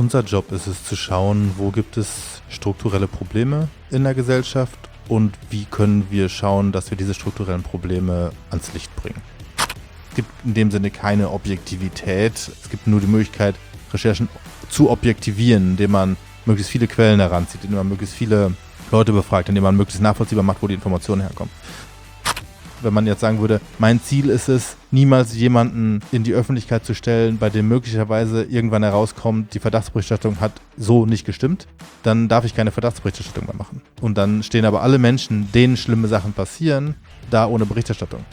Unser Job ist es zu schauen, wo gibt es strukturelle Probleme in der Gesellschaft und wie können wir schauen, dass wir diese strukturellen Probleme ans Licht bringen. Es gibt in dem Sinne keine Objektivität, es gibt nur die Möglichkeit, Recherchen zu objektivieren, indem man möglichst viele Quellen heranzieht, indem man möglichst viele Leute befragt, indem man möglichst nachvollziehbar macht, wo die Informationen herkommen. Wenn man jetzt sagen würde, mein Ziel ist es, niemals jemanden in die Öffentlichkeit zu stellen, bei dem möglicherweise irgendwann herauskommt, die Verdachtsberichterstattung hat so nicht gestimmt, dann darf ich keine Verdachtsberichterstattung mehr machen. Und dann stehen aber alle Menschen, denen schlimme Sachen passieren, da ohne Berichterstattung.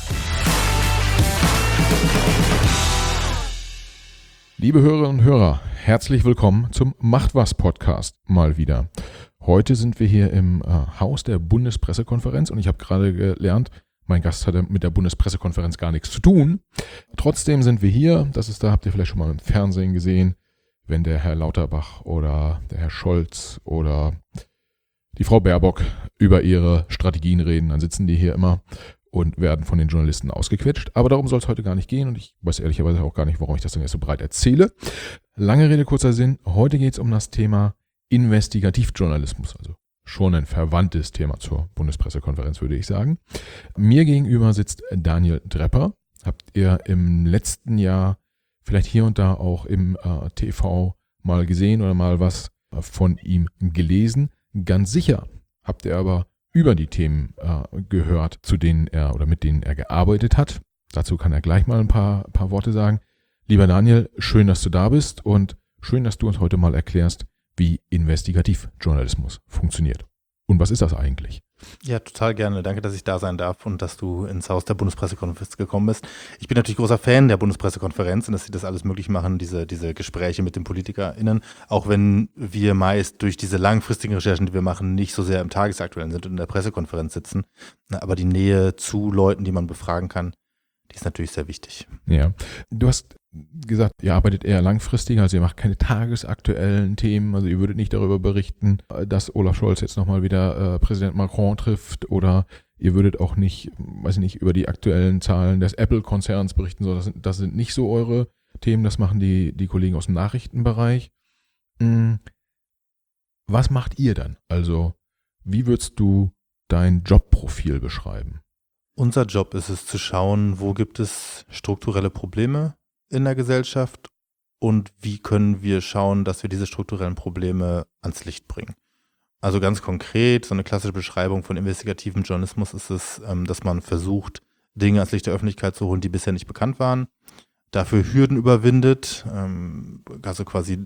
Liebe Hörerinnen und Hörer, herzlich willkommen zum Macht was Podcast mal wieder. Heute sind wir hier im Haus der Bundespressekonferenz und ich habe gerade gelernt, mein Gast hatte mit der Bundespressekonferenz gar nichts zu tun. Trotzdem sind wir hier, habt ihr vielleicht schon mal im Fernsehen gesehen, wenn der Herr Lauterbach oder der Herr Scholz oder die Frau Baerbock über ihre Strategien reden, dann sitzen die hier immer und werden von den Journalisten ausgequetscht. Aber darum soll es heute gar nicht gehen und ich weiß ehrlicherweise auch gar nicht, warum ich das denn jetzt so breit erzähle. Lange Rede, kurzer Sinn. Heute geht es um das Thema Investigativjournalismus, also schon ein verwandtes Thema zur Bundespressekonferenz, würde ich sagen. Mir gegenüber sitzt Daniel Drepper. Habt ihr im letzten Jahr vielleicht hier und da auch im TV mal gesehen oder mal was von ihm gelesen? Ganz sicher habt ihr aber über die Themen gehört, zu denen er oder mit denen er gearbeitet hat. Dazu kann er gleich mal ein paar Worte sagen. Lieber Daniel, schön, dass du da bist und schön, dass du uns heute mal erklärst, wie Investigativjournalismus funktioniert. Und was ist das eigentlich? Ja, total gerne. Danke, dass ich da sein darf und dass du ins Haus der Bundespressekonferenz gekommen bist. Ich bin natürlich großer Fan der Bundespressekonferenz und dass sie das alles möglich machen, diese Gespräche mit den PolitikerInnen, auch wenn wir meist durch diese langfristigen Recherchen, die wir machen, nicht so sehr im Tagesaktuellen sind und in der Pressekonferenz sitzen. Aber die Nähe zu Leuten, die man befragen kann, die ist natürlich sehr wichtig. Ja, du hast gesagt, ihr arbeitet eher langfristig, also ihr macht keine tagesaktuellen Themen, also ihr würdet nicht darüber berichten, dass Olaf Scholz jetzt nochmal wieder Präsident Macron trifft oder ihr würdet auch nicht, über die aktuellen Zahlen des Apple-Konzerns berichten, so, das sind nicht so eure Themen, das machen die Kollegen aus dem Nachrichtenbereich. Was macht ihr dann? Also wie würdest du dein Jobprofil beschreiben? Unser Job ist es zu schauen, wo gibt es strukturelle Probleme in der Gesellschaft und wie können wir schauen, dass wir diese strukturellen Probleme ans Licht bringen. Also ganz konkret, so eine klassische Beschreibung von investigativen Journalismus ist es, dass man versucht, Dinge ans Licht der Öffentlichkeit zu holen, die bisher nicht bekannt waren, dafür Hürden überwindet, also quasi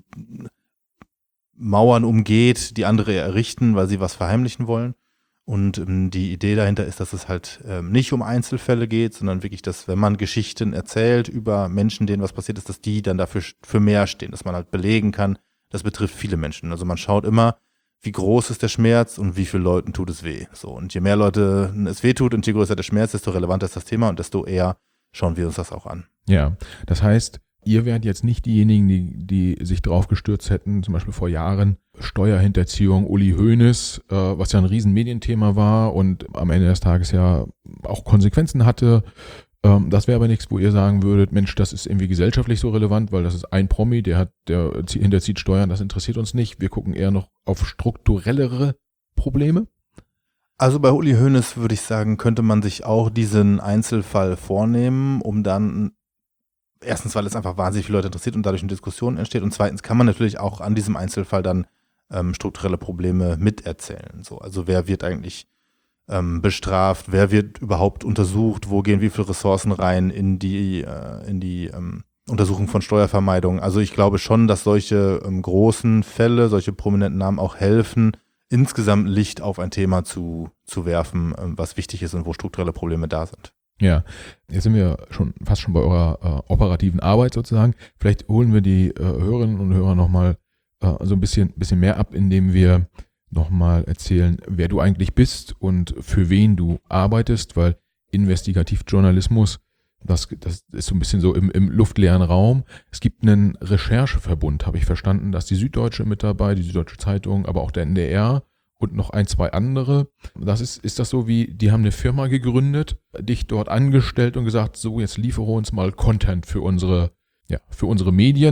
Mauern umgeht, die andere errichten, weil sie was verheimlichen wollen. Und die Idee dahinter ist, dass es halt nicht um Einzelfälle geht, sondern wirklich, dass wenn man Geschichten erzählt über Menschen, denen was passiert ist, dass die dann dafür für mehr stehen, dass man halt belegen kann, das betrifft viele Menschen. Also man schaut immer, wie groß ist der Schmerz und wie vielen Leuten tut es weh. So, und je mehr Leute es weh tut und je größer der Schmerz, desto relevanter ist das Thema und desto eher schauen wir uns das auch an. Ja, das heißt, ihr wärt jetzt nicht diejenigen, die sich drauf gestürzt hätten, zum Beispiel vor Jahren, Steuerhinterziehung, Uli Hoeneß, was ja ein riesen Medienthema war und am Ende des Tages ja auch Konsequenzen hatte. Das wäre aber nichts, wo ihr sagen würdet, Mensch, das ist irgendwie gesellschaftlich so relevant, weil das ist ein Promi, der hinterzieht Steuern, das interessiert uns nicht. Wir gucken eher noch auf strukturellere Probleme. Also bei Uli Hoeneß würde ich sagen, könnte man sich auch diesen Einzelfall vornehmen, um dann erstens, weil es einfach wahnsinnig viele Leute interessiert und dadurch eine Diskussion entsteht und zweitens kann man natürlich auch an diesem Einzelfall dann strukturelle Probleme miterzählen. So, also wer wird eigentlich bestraft, wer wird überhaupt untersucht, wo gehen wie viele Ressourcen rein in die Untersuchung von Steuervermeidung. Also ich glaube schon, dass solche großen Fälle, solche prominenten Namen auch helfen, insgesamt Licht auf ein Thema zu werfen, was wichtig ist und wo strukturelle Probleme da sind. Ja, jetzt sind wir fast schon bei eurer operativen Arbeit sozusagen. Vielleicht holen wir die Hörerinnen und Hörer nochmal so ein bisschen mehr ab, indem wir nochmal erzählen, wer du eigentlich bist und für wen du arbeitest, weil Investigativjournalismus, das ist so ein bisschen so im luftleeren Raum. Es gibt einen Rechercheverbund, habe ich verstanden, da ist die Süddeutsche mit dabei, die Süddeutsche Zeitung, aber auch der NDR und noch 1, 2 andere. Ist das so wie, die haben eine Firma gegründet, dich dort angestellt und gesagt, so jetzt liefere uns mal Content für unsere Medien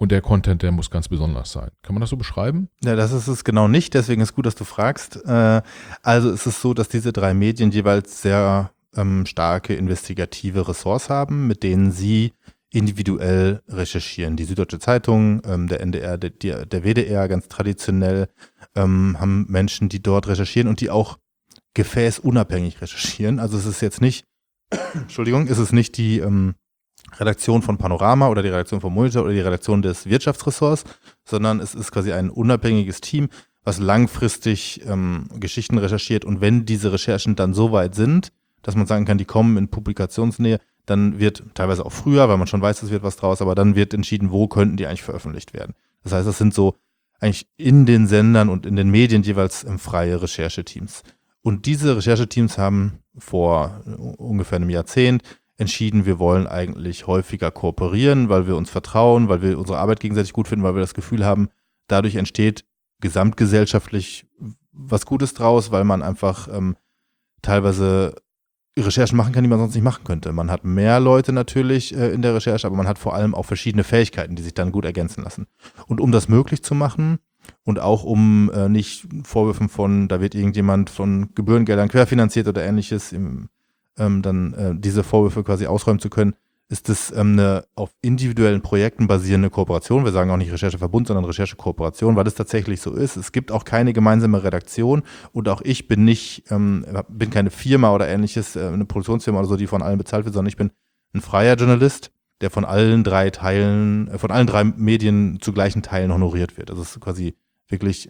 und der Content, der muss ganz besonders sein. Kann man das so beschreiben? Ja, das ist es genau nicht, deswegen ist gut, dass du fragst. Also es ist so, dass diese 3 Medien jeweils sehr starke investigative Ressorts haben, mit denen sie individuell recherchieren. Die Süddeutsche Zeitung, der NDR, der WDR ganz traditionell haben Menschen, die dort recherchieren und die auch gefäßunabhängig recherchieren. Also es ist jetzt nicht, Entschuldigung, es ist nicht die Redaktion von Panorama oder die Redaktion von Monitor oder die Redaktion des Wirtschaftsressorts, sondern es ist quasi ein unabhängiges Team, was langfristig Geschichten recherchiert, und wenn diese Recherchen dann so weit sind, dass man sagen kann, die kommen in Publikationsnähe, dann wird teilweise auch früher, weil man schon weiß, es wird was draus, aber dann wird entschieden, wo könnten die eigentlich veröffentlicht werden. Das heißt, das sind so eigentlich in den Sendern und in den Medien jeweils freie Rechercheteams. Und diese Rechercheteams haben vor ungefähr einem Jahrzehnt entschieden, wir wollen eigentlich häufiger kooperieren, weil wir uns vertrauen, weil wir unsere Arbeit gegenseitig gut finden, weil wir das Gefühl haben, dadurch entsteht gesamtgesellschaftlich was Gutes draus, weil man einfach teilweise Recherchen machen kann, die man sonst nicht machen könnte. Man hat mehr Leute natürlich in der Recherche, aber man hat vor allem auch verschiedene Fähigkeiten, die sich dann gut ergänzen lassen. Und um das möglich zu machen und auch um nicht Vorwürfen von, da wird irgendjemand von Gebührengeldern querfinanziert oder ähnliches, diese Vorwürfe quasi ausräumen zu können, ist es eine auf individuellen Projekten basierende Kooperation. Wir sagen auch nicht Rechercheverbund, sondern Recherchekooperation, weil es tatsächlich so ist. Es gibt auch keine gemeinsame Redaktion und auch ich bin bin keine Firma oder ähnliches, eine Produktionsfirma oder so, die von allen bezahlt wird, sondern ich bin ein freier Journalist, der von allen 3 Medien zu gleichen Teilen honoriert wird. Also es ist quasi wirklich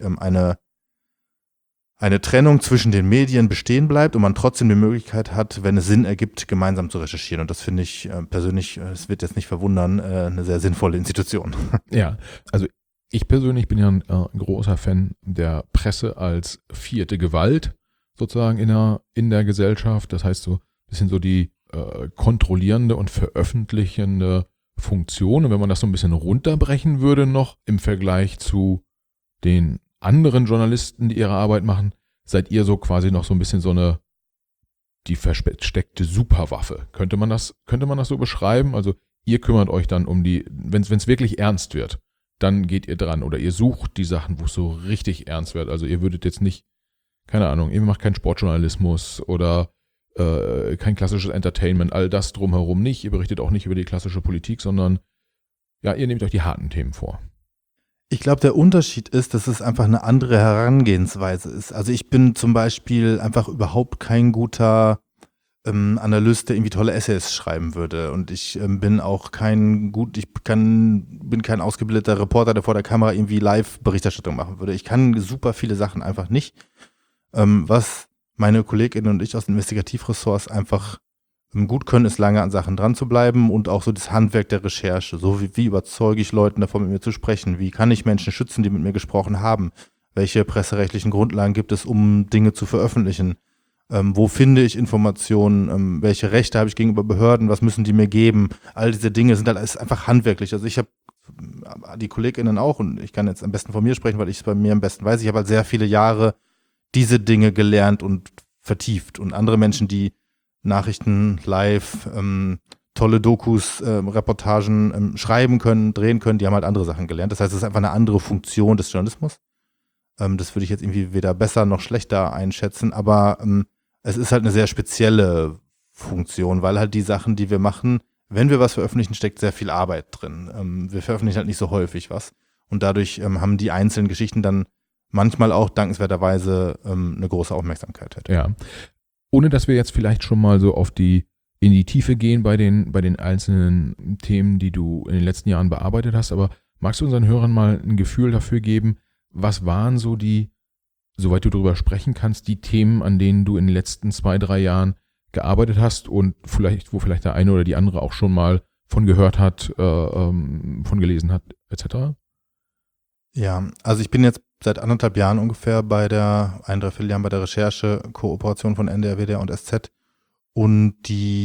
eine Trennung zwischen den Medien bestehen bleibt und man trotzdem die Möglichkeit hat, wenn es Sinn ergibt, gemeinsam zu recherchieren. Und das finde ich persönlich, es wird jetzt nicht verwundern, eine sehr sinnvolle Institution. Ja, also ich persönlich bin ja ein großer Fan der Presse als 4. Gewalt sozusagen in der Gesellschaft. Das heißt so ein bisschen so die kontrollierende und veröffentlichende Funktion. Und wenn man das so ein bisschen runterbrechen würde noch im Vergleich zu den anderen Journalisten, die ihre Arbeit machen, seid ihr so quasi noch so ein bisschen die versteckte Superwaffe. Könnte man das so beschreiben? Also ihr kümmert euch dann wenn es wirklich ernst wird, dann geht ihr dran oder ihr sucht die Sachen, wo es so richtig ernst wird. Also ihr würdet jetzt nicht, keine Ahnung, ihr macht keinen Sportjournalismus oder kein klassisches Entertainment, all das drumherum nicht. Ihr berichtet auch nicht über die klassische Politik, sondern ja, ihr nehmt euch die harten Themen vor. Ich glaube, der Unterschied ist, dass es einfach eine andere Herangehensweise ist. Also ich bin zum Beispiel einfach überhaupt kein guter Analyst, der irgendwie tolle Essays schreiben würde. Und ich bin auch bin kein ausgebildeter Reporter, der vor der Kamera irgendwie Live-Berichterstattung machen würde. Ich kann super viele Sachen einfach nicht. Was meine KollegInnen und ich aus den Investigativressorts einfach gut können, ist lange an Sachen dran zu bleiben und auch so das Handwerk der Recherche. So wie überzeuge ich Leuten davon, mit mir zu sprechen? Wie kann ich Menschen schützen, die mit mir gesprochen haben? Welche presserechtlichen Grundlagen gibt es, um Dinge zu veröffentlichen? Wo finde ich Informationen? Welche Rechte habe ich gegenüber Behörden? Was müssen die mir geben? All diese Dinge sind halt ist einfach handwerklich. Also ich habe die KollegInnen auch, und ich kann jetzt am besten von mir sprechen, weil ich es bei mir am besten weiß. Ich habe halt sehr viele Jahre diese Dinge gelernt und vertieft. Und andere Menschen, die Nachrichten live, tolle Dokus, Reportagen schreiben können, drehen können, die haben halt andere Sachen gelernt. Das heißt, es ist einfach eine andere Funktion des Journalismus. Das würde ich jetzt irgendwie weder besser noch schlechter einschätzen, aber es ist halt eine sehr spezielle Funktion, weil halt die Sachen, die wir machen, wenn wir was veröffentlichen, steckt sehr viel Arbeit drin. Wir veröffentlichen halt nicht so häufig was und dadurch haben die einzelnen Geschichten dann manchmal auch dankenswerterweise eine große Aufmerksamkeit. Ja. Ohne dass wir jetzt vielleicht schon mal so in die Tiefe gehen bei den einzelnen Themen, die du in den letzten Jahren bearbeitet hast, aber magst du unseren Hörern mal ein Gefühl dafür geben, was waren so soweit du darüber sprechen kannst, die Themen, an denen du in den letzten 2-3 Jahren gearbeitet hast und wo vielleicht der eine oder die andere auch schon mal von gehört hat, von gelesen hat, etc.? Ja, also ich bin jetzt seit 1,5 Jahren ungefähr 1,3 Jahren bei der Recherche-Kooperation von NDR, WDR und SZ. Und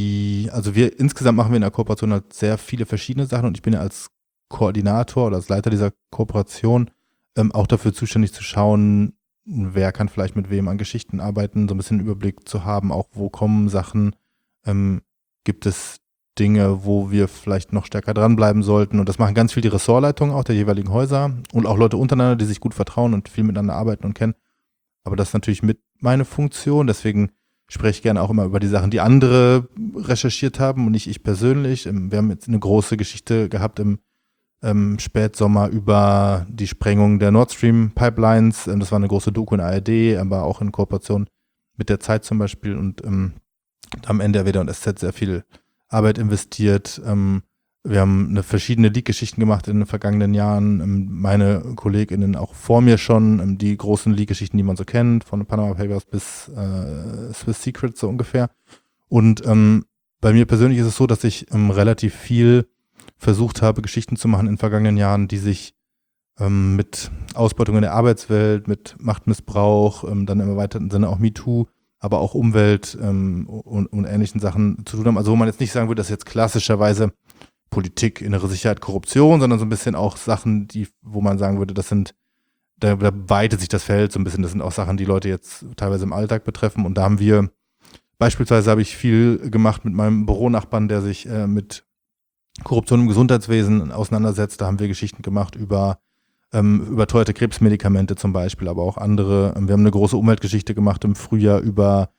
insgesamt machen wir in der Kooperation halt sehr viele verschiedene Sachen und ich bin ja als Koordinator oder als Leiter dieser Kooperation auch dafür zuständig zu schauen, wer kann vielleicht mit wem an Geschichten arbeiten, so ein bisschen einen Überblick zu haben, auch wo kommen Sachen, gibt es Dinge, wo wir vielleicht noch stärker dranbleiben sollten. Und das machen ganz viel die Ressortleitungen auch der jeweiligen Häuser und auch Leute untereinander, die sich gut vertrauen und viel miteinander arbeiten und kennen. Aber das ist natürlich mit meine Funktion. Deswegen spreche ich gerne auch immer über die Sachen, die andere recherchiert haben und nicht ich persönlich. Wir haben jetzt eine große Geschichte gehabt im Spätsommer über die Sprengung der Nord Stream Pipelines. Das war eine große Doku in der ARD, aber auch in Kooperation mit der Zeit zum Beispiel. Und am Ende WDR und SZ sehr viel Arbeit investiert. Wir haben verschiedene Leak-Geschichten gemacht in den vergangenen Jahren. Meine KollegInnen auch vor mir schon, die großen Leak-Geschichten, die man so kennt, von Panama Papers bis Swiss Secrets so ungefähr. Und bei mir persönlich ist es so, dass ich relativ viel versucht habe, Geschichten zu machen in den vergangenen Jahren, die sich mit Ausbeutung in der Arbeitswelt, mit Machtmissbrauch, dann im erweiterten Sinne auch MeToo, aber auch Umwelt und ähnlichen Sachen zu tun haben. Also wo man jetzt nicht sagen würde, dass jetzt klassischerweise Politik, innere Sicherheit, Korruption, sondern so ein bisschen auch Sachen, wo man sagen würde, da weitet sich das Feld so ein bisschen. Das sind auch Sachen, die Leute jetzt teilweise im Alltag betreffen. Und da haben wir, beispielsweise habe ich viel gemacht mit meinem Büronachbarn, der sich mit Korruption im Gesundheitswesen auseinandersetzt. Da haben wir Geschichten gemacht über überteuerte Krebsmedikamente zum Beispiel, aber auch andere. Wir haben eine große Umweltgeschichte gemacht im Frühjahr über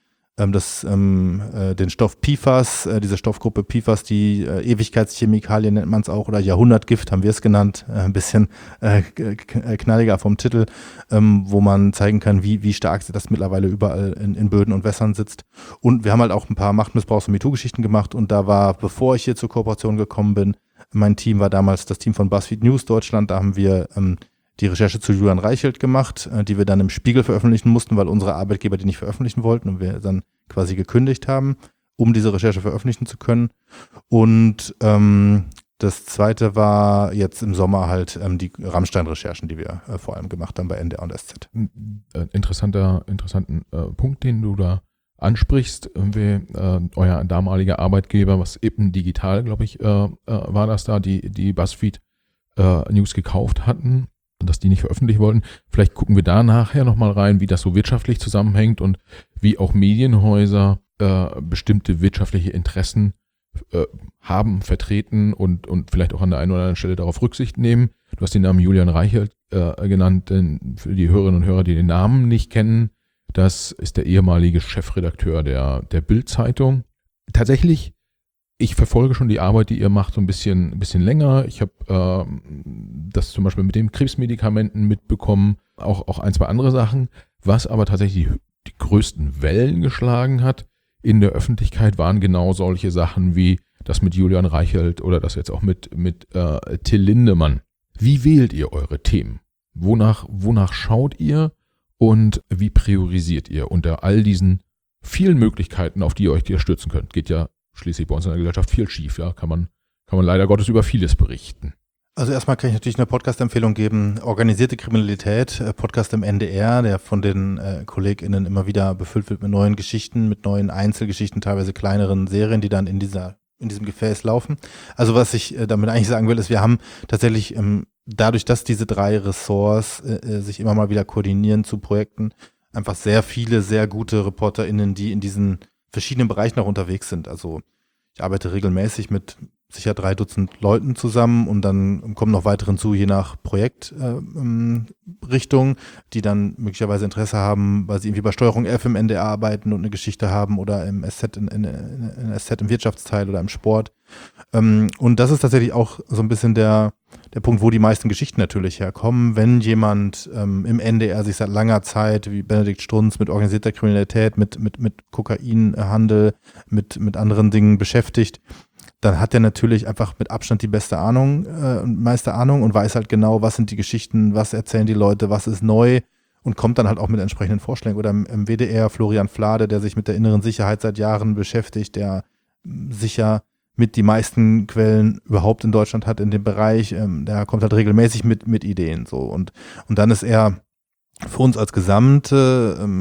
den Stoff PFAS, diese Stoffgruppe PFAS, die Ewigkeitschemikalien nennt man es auch, oder Jahrhundertgift haben wir es genannt, ein bisschen knalliger vom Titel, wo man zeigen kann, wie stark das mittlerweile überall in Böden und Wässern sitzt. Und wir haben halt auch ein paar Machtmissbrauchs- und MeToo-Geschichten gemacht und da war, bevor ich hier zur Kooperation gekommen bin, mein Team war damals das Team von BuzzFeed News Deutschland, da haben wir die Recherche zu Julian Reichelt gemacht, die wir dann im Spiegel veröffentlichen mussten, weil unsere Arbeitgeber die nicht veröffentlichen wollten und wir dann quasi gekündigt haben, um diese Recherche veröffentlichen zu können. Und das zweite war jetzt im Sommer halt die Rammstein-Recherchen, die wir vor allem gemacht haben bei NDR und SZ. Interessanten Punkt, den du da ansprichst. Euer damaliger Arbeitgeber, was eben digital, glaube ich, war das da, die BuzzFeed News gekauft hatten und dass die nicht veröffentlichen wollten. Vielleicht gucken wir da nachher nochmal rein, wie das so wirtschaftlich zusammenhängt und wie auch Medienhäuser bestimmte wirtschaftliche Interessen haben, vertreten und vielleicht auch an der einen oder anderen Stelle darauf Rücksicht nehmen. Du hast den Namen Julian Reichelt genannt, denn für die Hörerinnen und Hörer, die den Namen nicht kennen, das ist der ehemalige Chefredakteur der Bild-Zeitung. Tatsächlich, ich verfolge schon die Arbeit, die ihr macht, so ein bisschen länger. Ich habe das zum Beispiel mit den Krebsmedikamenten mitbekommen, auch ein, zwei andere Sachen. Was aber tatsächlich die größten Wellen geschlagen hat in der Öffentlichkeit, waren genau solche Sachen wie das mit Julian Reichelt oder das jetzt auch mit Till Lindemann. Wie wählt ihr eure Themen? Wonach schaut ihr und wie priorisiert ihr unter all diesen vielen Möglichkeiten, auf die ihr euch stürzen könnt? Geht ja schließlich bei uns in der Gesellschaft viel schief, ja, kann man leider Gottes über vieles berichten. Also erstmal kann ich natürlich eine Podcast-Empfehlung geben, Organisierte Kriminalität, Podcast im NDR, der von den KollegInnen immer wieder befüllt wird mit neuen Geschichten, mit neuen Einzelgeschichten, teilweise kleineren Serien, die dann in diesem Gefäß laufen. Also was ich damit eigentlich sagen will, ist, wir haben tatsächlich dadurch, dass diese 3 Ressorts sich immer mal wieder koordinieren zu Projekten, einfach sehr viele, sehr gute ReporterInnen, die in diesen verschiedenen Bereichen auch unterwegs sind. Also ich arbeite regelmäßig mit sicher 3 Dutzend Leuten zusammen und dann kommen noch weitere hinzu, je nach Projektrichtung, die dann möglicherweise Interesse haben, weil sie irgendwie bei Steuerung F im NDR arbeiten und eine Geschichte haben oder im SZ in SZ im Wirtschaftsteil oder im Sport. Und das ist tatsächlich auch so ein bisschen der Punkt, wo die meisten Geschichten natürlich herkommen. Wenn jemand im NDR sich seit langer Zeit, wie Benedikt Strunz, mit organisierter Kriminalität, mit Kokainhandel, mit anderen Dingen beschäftigt, dann hat er natürlich einfach mit Abstand die beste Ahnung, meiste Ahnung und weiß halt genau, was sind die Geschichten, was erzählen die Leute, was ist neu und kommt dann halt auch mit entsprechenden Vorschlägen. Oder im WDR Florian Flade, der sich mit der inneren Sicherheit seit Jahren beschäftigt, der sicher mit die meisten Quellen überhaupt in Deutschland hat in dem Bereich, der kommt halt regelmäßig mit Ideen so und dann ist er für uns als Gesamte,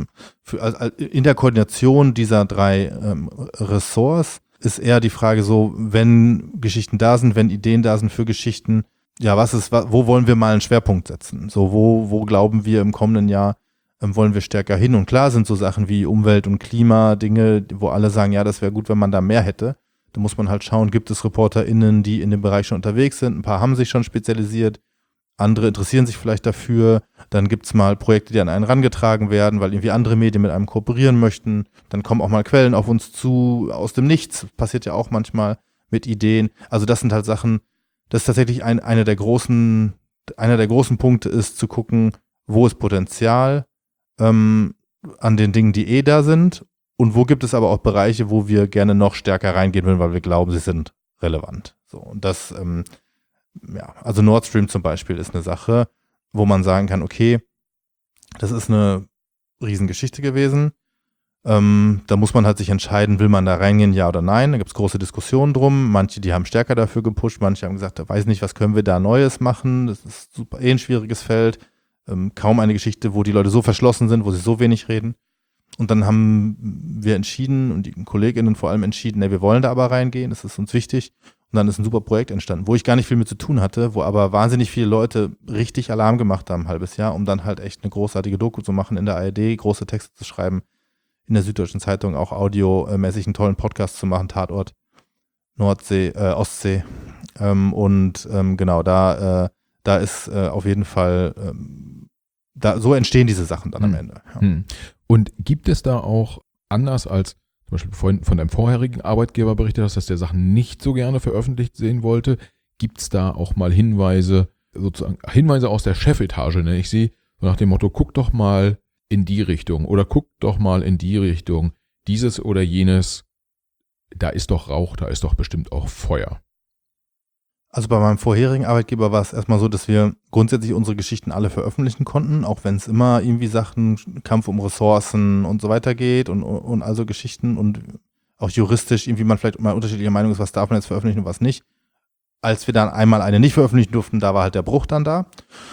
in der Koordination dieser 3 Ressorts ist eher die Frage so, wenn Geschichten da sind, wenn Ideen da sind für Geschichten, ja, wo wollen wir mal einen Schwerpunkt setzen? So, wo glauben wir im kommenden Jahr, wollen wir stärker hin? Und klar sind so Sachen wie Umwelt und Klima, Dinge, wo alle sagen, ja, das wäre gut, wenn man da mehr hätte. Da muss man halt schauen, gibt es ReporterInnen, die in dem Bereich schon unterwegs sind. Ein paar haben sich schon spezialisiert, andere interessieren sich vielleicht dafür. Dann gibt es mal Projekte, die an einen rangetragen werden, weil irgendwie andere Medien mit einem kooperieren möchten. Dann kommen auch mal Quellen auf uns zu, aus dem Nichts. Passiert ja auch manchmal mit Ideen. Also das sind halt Sachen, das ist tatsächlich einer der großen Punkte ist, zu gucken, wo ist Potenzial an den Dingen, die da sind, und wo gibt es aber auch Bereiche, wo wir gerne noch stärker reingehen würden, weil wir glauben, sie sind relevant. So, und das, also Nord Stream zum Beispiel ist eine Sache, wo man sagen kann, okay, das ist eine Riesengeschichte gewesen. Da muss man halt sich entscheiden, will man da reingehen, ja oder nein. Da gibt es große Diskussionen drum. Manche, die haben stärker dafür gepusht, manche haben gesagt, weiß nicht, was können wir da Neues machen. Das ist super ein schwieriges Feld. Kaum eine Geschichte, wo die Leute so verschlossen sind, wo sie so wenig reden. Und dann haben wir entschieden, und die KollegInnen vor allem entschieden, wir wollen da aber reingehen, das ist uns wichtig. Und dann ist ein super Projekt entstanden, wo ich gar nicht viel mit zu tun hatte, wo aber wahnsinnig viele Leute richtig Alarm gemacht haben, ein halbes Jahr, um dann halt echt eine großartige Doku zu machen in der ARD, große Texte zu schreiben, in der Süddeutschen Zeitung auch audiomäßig einen tollen Podcast zu machen, Tatort, Nordsee, Ostsee. Genau, da ist auf jeden Fall, so entstehen diese Sachen dann am Ende. Ja. Und gibt es da auch, anders als zum Beispiel von deinem vorherigen Arbeitgeber berichtet hast, dass der Sachen nicht so gerne veröffentlicht sehen wollte, gibt es da auch mal Hinweise aus der Chefetage, nenne ich sie, so nach dem Motto, guck doch mal in die Richtung oder guck doch mal in die Richtung, dieses oder jenes, da ist doch Rauch, da ist doch bestimmt auch Feuer. Also bei meinem vorherigen Arbeitgeber war es erstmal so, dass wir grundsätzlich unsere Geschichten alle veröffentlichen konnten, auch wenn es immer irgendwie Sachen, Kampf um Ressourcen und so weiter geht und also Geschichten und auch juristisch irgendwie man vielleicht mal unterschiedlicher Meinung ist, was darf man jetzt veröffentlichen und was nicht. Als wir dann einmal eine nicht veröffentlichen durften, da war halt der Bruch dann da.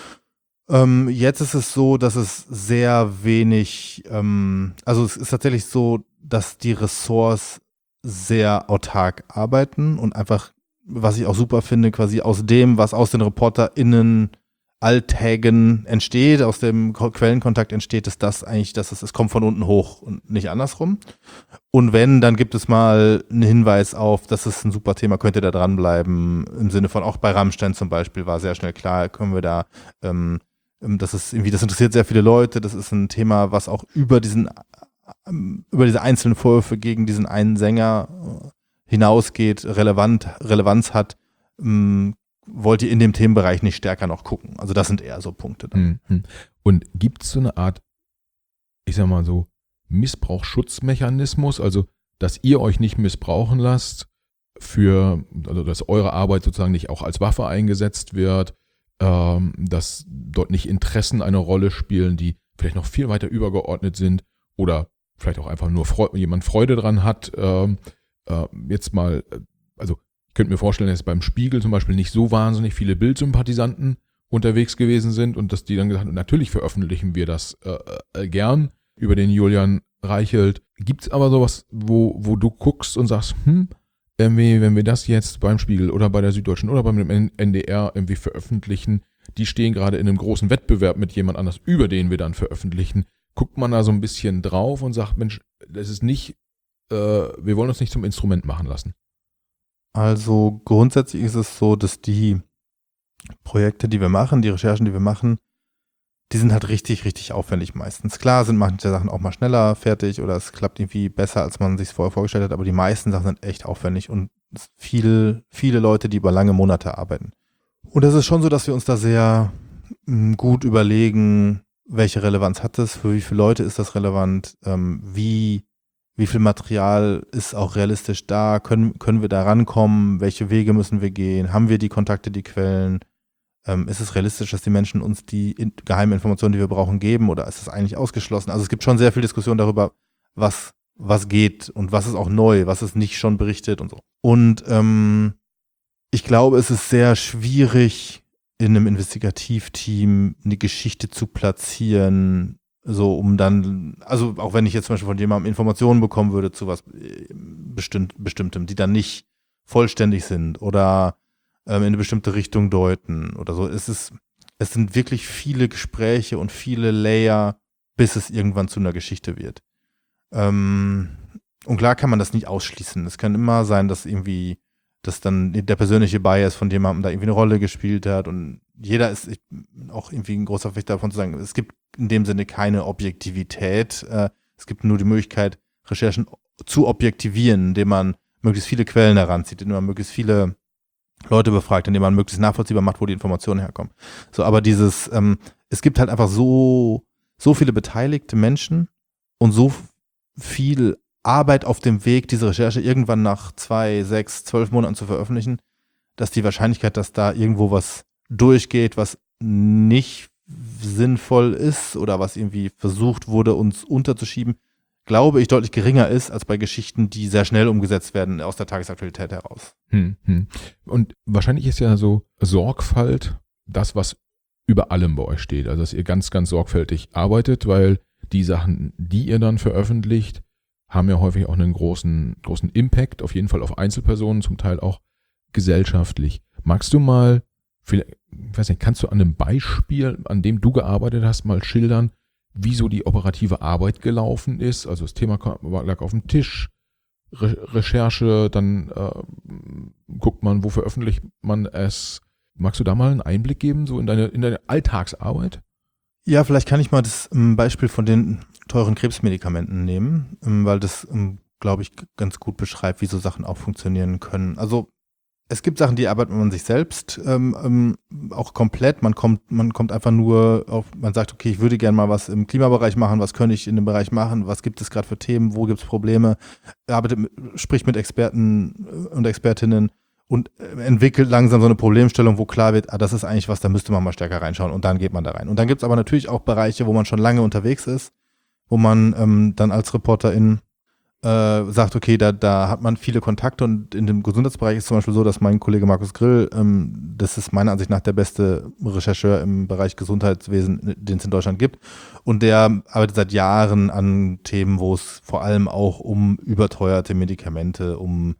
Jetzt ist es so, dass es sehr wenig, also es ist tatsächlich so, dass die Ressorts sehr autark arbeiten und einfach, was ich auch super finde, quasi aus dem, was aus den ReporterInnen Alltägen entsteht, aus dem Quellenkontakt entsteht, ist das eigentlich, es kommt von unten hoch und nicht andersrum. Und wenn, dann gibt es mal einen Hinweis auf, das ist ein super Thema, könnt ihr da dranbleiben, im Sinne von, auch bei Rammstein zum Beispiel war sehr schnell klar, können wir da, das ist irgendwie, das interessiert sehr viele Leute, das ist ein Thema, was auch über diese einzelnen Vorwürfe gegen diesen einen Sänger hinausgeht, Relevanz hat, wollt ihr in dem Themenbereich nicht stärker noch gucken. Also das sind eher so Punkte dann. Und gibt es so eine Art, ich sag mal so, Missbrauchsschutzmechanismus, also dass ihr euch nicht missbrauchen lasst, also dass eure Arbeit sozusagen nicht auch als Waffe eingesetzt wird, dass dort nicht Interessen eine Rolle spielen, die vielleicht noch viel weiter übergeordnet sind oder vielleicht auch einfach nur jemand Freude dran hat, jetzt mal, also ich könnte mir vorstellen, dass beim Spiegel zum Beispiel nicht so wahnsinnig viele Bildsympathisanten unterwegs gewesen sind und dass die dann gesagt haben, natürlich veröffentlichen wir das gern über den Julian Reichelt. Gibt es aber sowas, wo du guckst und sagst, wenn wir das jetzt beim Spiegel oder bei der Süddeutschen oder beim NDR irgendwie veröffentlichen, die stehen gerade in einem großen Wettbewerb mit jemand anders, über den wir dann veröffentlichen, guckt man da so ein bisschen drauf und sagt, Mensch, das ist nicht, wir wollen uns nicht zum Instrument machen lassen. Also grundsätzlich ist es so, dass die Projekte, die wir machen, die Recherchen, die wir machen, die sind halt richtig, richtig aufwendig meistens. Klar sind manche Sachen auch mal schneller fertig oder es klappt irgendwie besser, als man sich vorher vorgestellt hat, aber die meisten Sachen sind echt aufwendig und es sind viele Leute, die über lange Monate arbeiten. Und es ist schon so, dass wir uns da sehr gut überlegen, welche Relevanz hat das, für wie viele Leute ist das relevant, wie viel Material ist auch realistisch da, können wir da rankommen, welche Wege müssen wir gehen, haben wir die Kontakte, die Quellen, ist es realistisch, dass die Menschen uns die geheimen Informationen, die wir brauchen, geben oder ist es eigentlich ausgeschlossen? Also es gibt schon sehr viel Diskussion darüber, was geht und was ist auch neu, was ist nicht schon berichtet und so. Und ich glaube, es ist sehr schwierig, in einem Investigativteam eine Geschichte zu platzieren, so um dann, also auch wenn ich jetzt zum Beispiel von jemandem Informationen bekommen würde zu was Bestimmtem, die dann nicht vollständig sind oder in eine bestimmte Richtung deuten oder so. Es sind wirklich viele Gespräche und viele Layer, bis es irgendwann zu einer Geschichte wird. Und klar kann man das nicht ausschließen. Es kann immer sein, dass dann der persönliche Bias von jemandem da irgendwie eine Rolle gespielt hat. Und jeder ist auch irgendwie ein großer Verfechter davon zu sagen, es gibt in dem Sinne keine Objektivität. Es gibt nur die Möglichkeit, Recherchen zu objektivieren, indem man möglichst viele Quellen heranzieht, indem man möglichst viele Leute befragt, indem man möglichst nachvollziehbar macht, wo die Informationen herkommen. So, aber es gibt halt einfach so viele beteiligte Menschen und so viel Arbeit auf dem Weg, diese Recherche irgendwann nach 2, 6, 12 Monaten zu veröffentlichen, dass die Wahrscheinlichkeit, dass da irgendwo was durchgeht, was nicht sinnvoll ist oder was irgendwie versucht wurde, uns unterzuschieben, glaube ich, deutlich geringer ist als bei Geschichten, die sehr schnell umgesetzt werden aus der Tagesaktualität heraus. Und wahrscheinlich ist ja so Sorgfalt das, was über allem bei euch steht. Also, dass ihr ganz, ganz sorgfältig arbeitet, weil die Sachen, die ihr dann veröffentlicht, haben ja häufig auch einen großen Impact, auf jeden Fall auf Einzelpersonen, zum Teil auch gesellschaftlich. Magst du mal, ich weiß nicht, kannst du an einem Beispiel, an dem du gearbeitet hast, mal schildern, wie so die operative Arbeit gelaufen ist? Also das Thema lag auf dem Tisch, Recherche, dann guckt man, wo veröffentlicht man es. Magst du da mal einen Einblick geben, so in deine Alltagsarbeit? Ja, vielleicht kann ich mal das Beispiel von den teuren Krebsmedikamenten nehmen, weil das, glaube ich, ganz gut beschreibt, wie so Sachen auch funktionieren können. Also es gibt Sachen, die arbeitet man sich selbst auch komplett. Man kommt einfach nur auf, man sagt, okay, ich würde gerne mal was im Klimabereich machen, was könnte ich in dem Bereich machen, was gibt es gerade für Themen, wo gibt es Probleme, spricht mit Experten und Expertinnen und entwickelt langsam so eine Problemstellung, wo klar wird, das ist eigentlich was, da müsste man mal stärker reinschauen und dann geht man da rein. Und dann gibt es aber natürlich auch Bereiche, wo man schon lange unterwegs ist, wo man dann als Reporterin sagt, okay, da hat man viele Kontakte und in dem Gesundheitsbereich ist zum Beispiel so, dass mein Kollege Markus Grill, das ist meiner Ansicht nach der beste Rechercheur im Bereich Gesundheitswesen, den es in Deutschland gibt, und der arbeitet seit Jahren an Themen, wo es vor allem auch um überteuerte Medikamente, um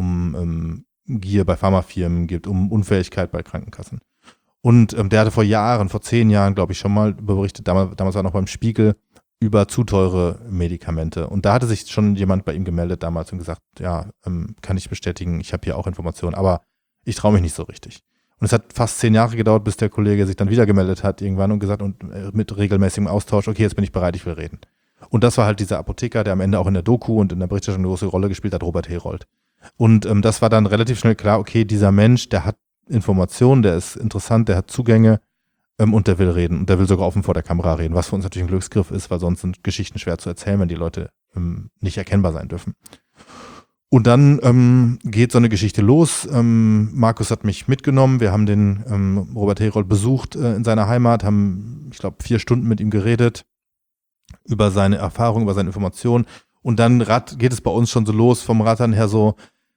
Gier bei Pharmafirmen gibt, um Unfähigkeit bei Krankenkassen. Und der hatte vor 10 Jahren, glaube ich, schon mal berichtet, damals war noch beim Spiegel, über zu teure Medikamente. Und da hatte sich schon jemand bei ihm gemeldet damals und gesagt, ja, kann ich bestätigen, ich habe hier auch Informationen, aber ich traue mich nicht so richtig. Und es hat fast 10 Jahre gedauert, bis der Kollege sich dann wieder gemeldet hat irgendwann und gesagt, und mit regelmäßigem Austausch, okay, jetzt bin ich bereit, ich will reden. Und das war halt dieser Apotheker, der am Ende auch in der Doku und in der Berichterstattung eine große Rolle gespielt hat, Robert Herold. Und das war dann relativ schnell klar, okay, dieser Mensch, der hat Informationen, der ist interessant, der hat Zugänge, und der will reden und der will sogar offen vor der Kamera reden, was für uns natürlich ein Glücksgriff ist, weil sonst sind Geschichten schwer zu erzählen, wenn die Leute nicht erkennbar sein dürfen. Und dann geht so eine Geschichte los. Markus hat mich mitgenommen, wir haben den Robert Herold besucht in seiner Heimat, haben, ich glaube, 4 Stunden mit ihm geredet über seine Erfahrung, über seine Informationen, und dann geht es bei uns schon so los vom Rattern her so,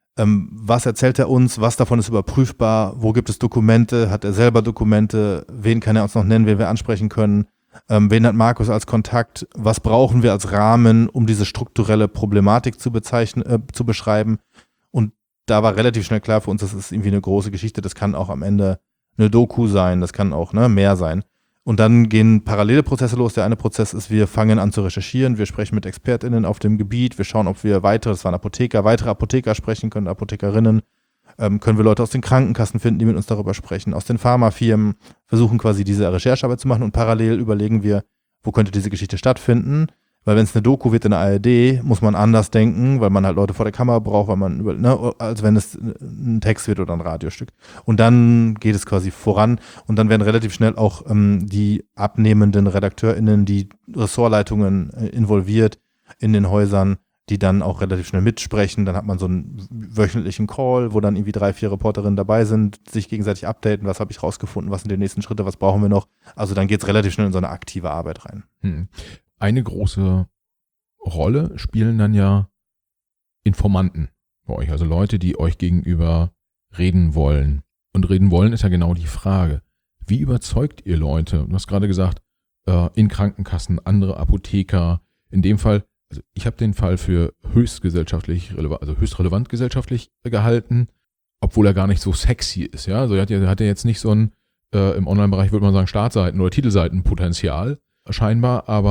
was erzählt er uns, was davon ist überprüfbar, wo gibt es Dokumente, hat er selber Dokumente, wen kann er uns noch nennen, wen wir ansprechen können, wen hat Markus als Kontakt, was brauchen wir als Rahmen, um diese strukturelle Problematik zu beschreiben. Und da war relativ schnell klar für uns, das ist irgendwie eine große Geschichte, das kann auch am Ende eine Doku sein, das kann auch mehr sein. Und dann gehen parallele Prozesse los. Der eine Prozess ist, wir fangen an zu recherchieren, wir sprechen mit ExpertInnen auf dem Gebiet, wir schauen, ob wir weitere Apotheker sprechen können, Apothekerinnen, können wir Leute aus den Krankenkassen finden, die mit uns darüber sprechen, aus den Pharmafirmen, versuchen quasi diese Recherchearbeit zu machen, und parallel überlegen wir, wo könnte diese Geschichte stattfinden. Weil wenn es eine Doku wird in der ARD, muss man anders denken, weil man halt Leute vor der Kamera braucht, weil man als wenn es ein Text wird oder ein Radiostück. Und dann geht es quasi voran, und dann werden relativ schnell auch die abnehmenden RedakteurInnen, die Ressortleitungen involviert in den Häusern, die dann auch relativ schnell mitsprechen. Dann hat man so einen wöchentlichen Call, wo dann irgendwie 3, 4 Reporterinnen dabei sind, sich gegenseitig updaten, was habe ich rausgefunden, was sind die nächsten Schritte, was brauchen wir noch. Also dann geht es relativ schnell in so eine aktive Arbeit rein. Eine große Rolle spielen dann ja Informanten bei euch, also Leute, die euch gegenüber reden wollen. Und reden wollen ist ja genau die Frage. Wie überzeugt ihr Leute? Du hast gerade gesagt, in Krankenkassen, andere Apotheker. In dem Fall, also ich habe den Fall für höchst relevant gesellschaftlich gehalten, obwohl er gar nicht so sexy ist. Ja? Also er hat ja jetzt nicht so ein, im Online-Bereich würde man sagen, Startseiten- oder Titelseitenpotenzial scheinbar, aber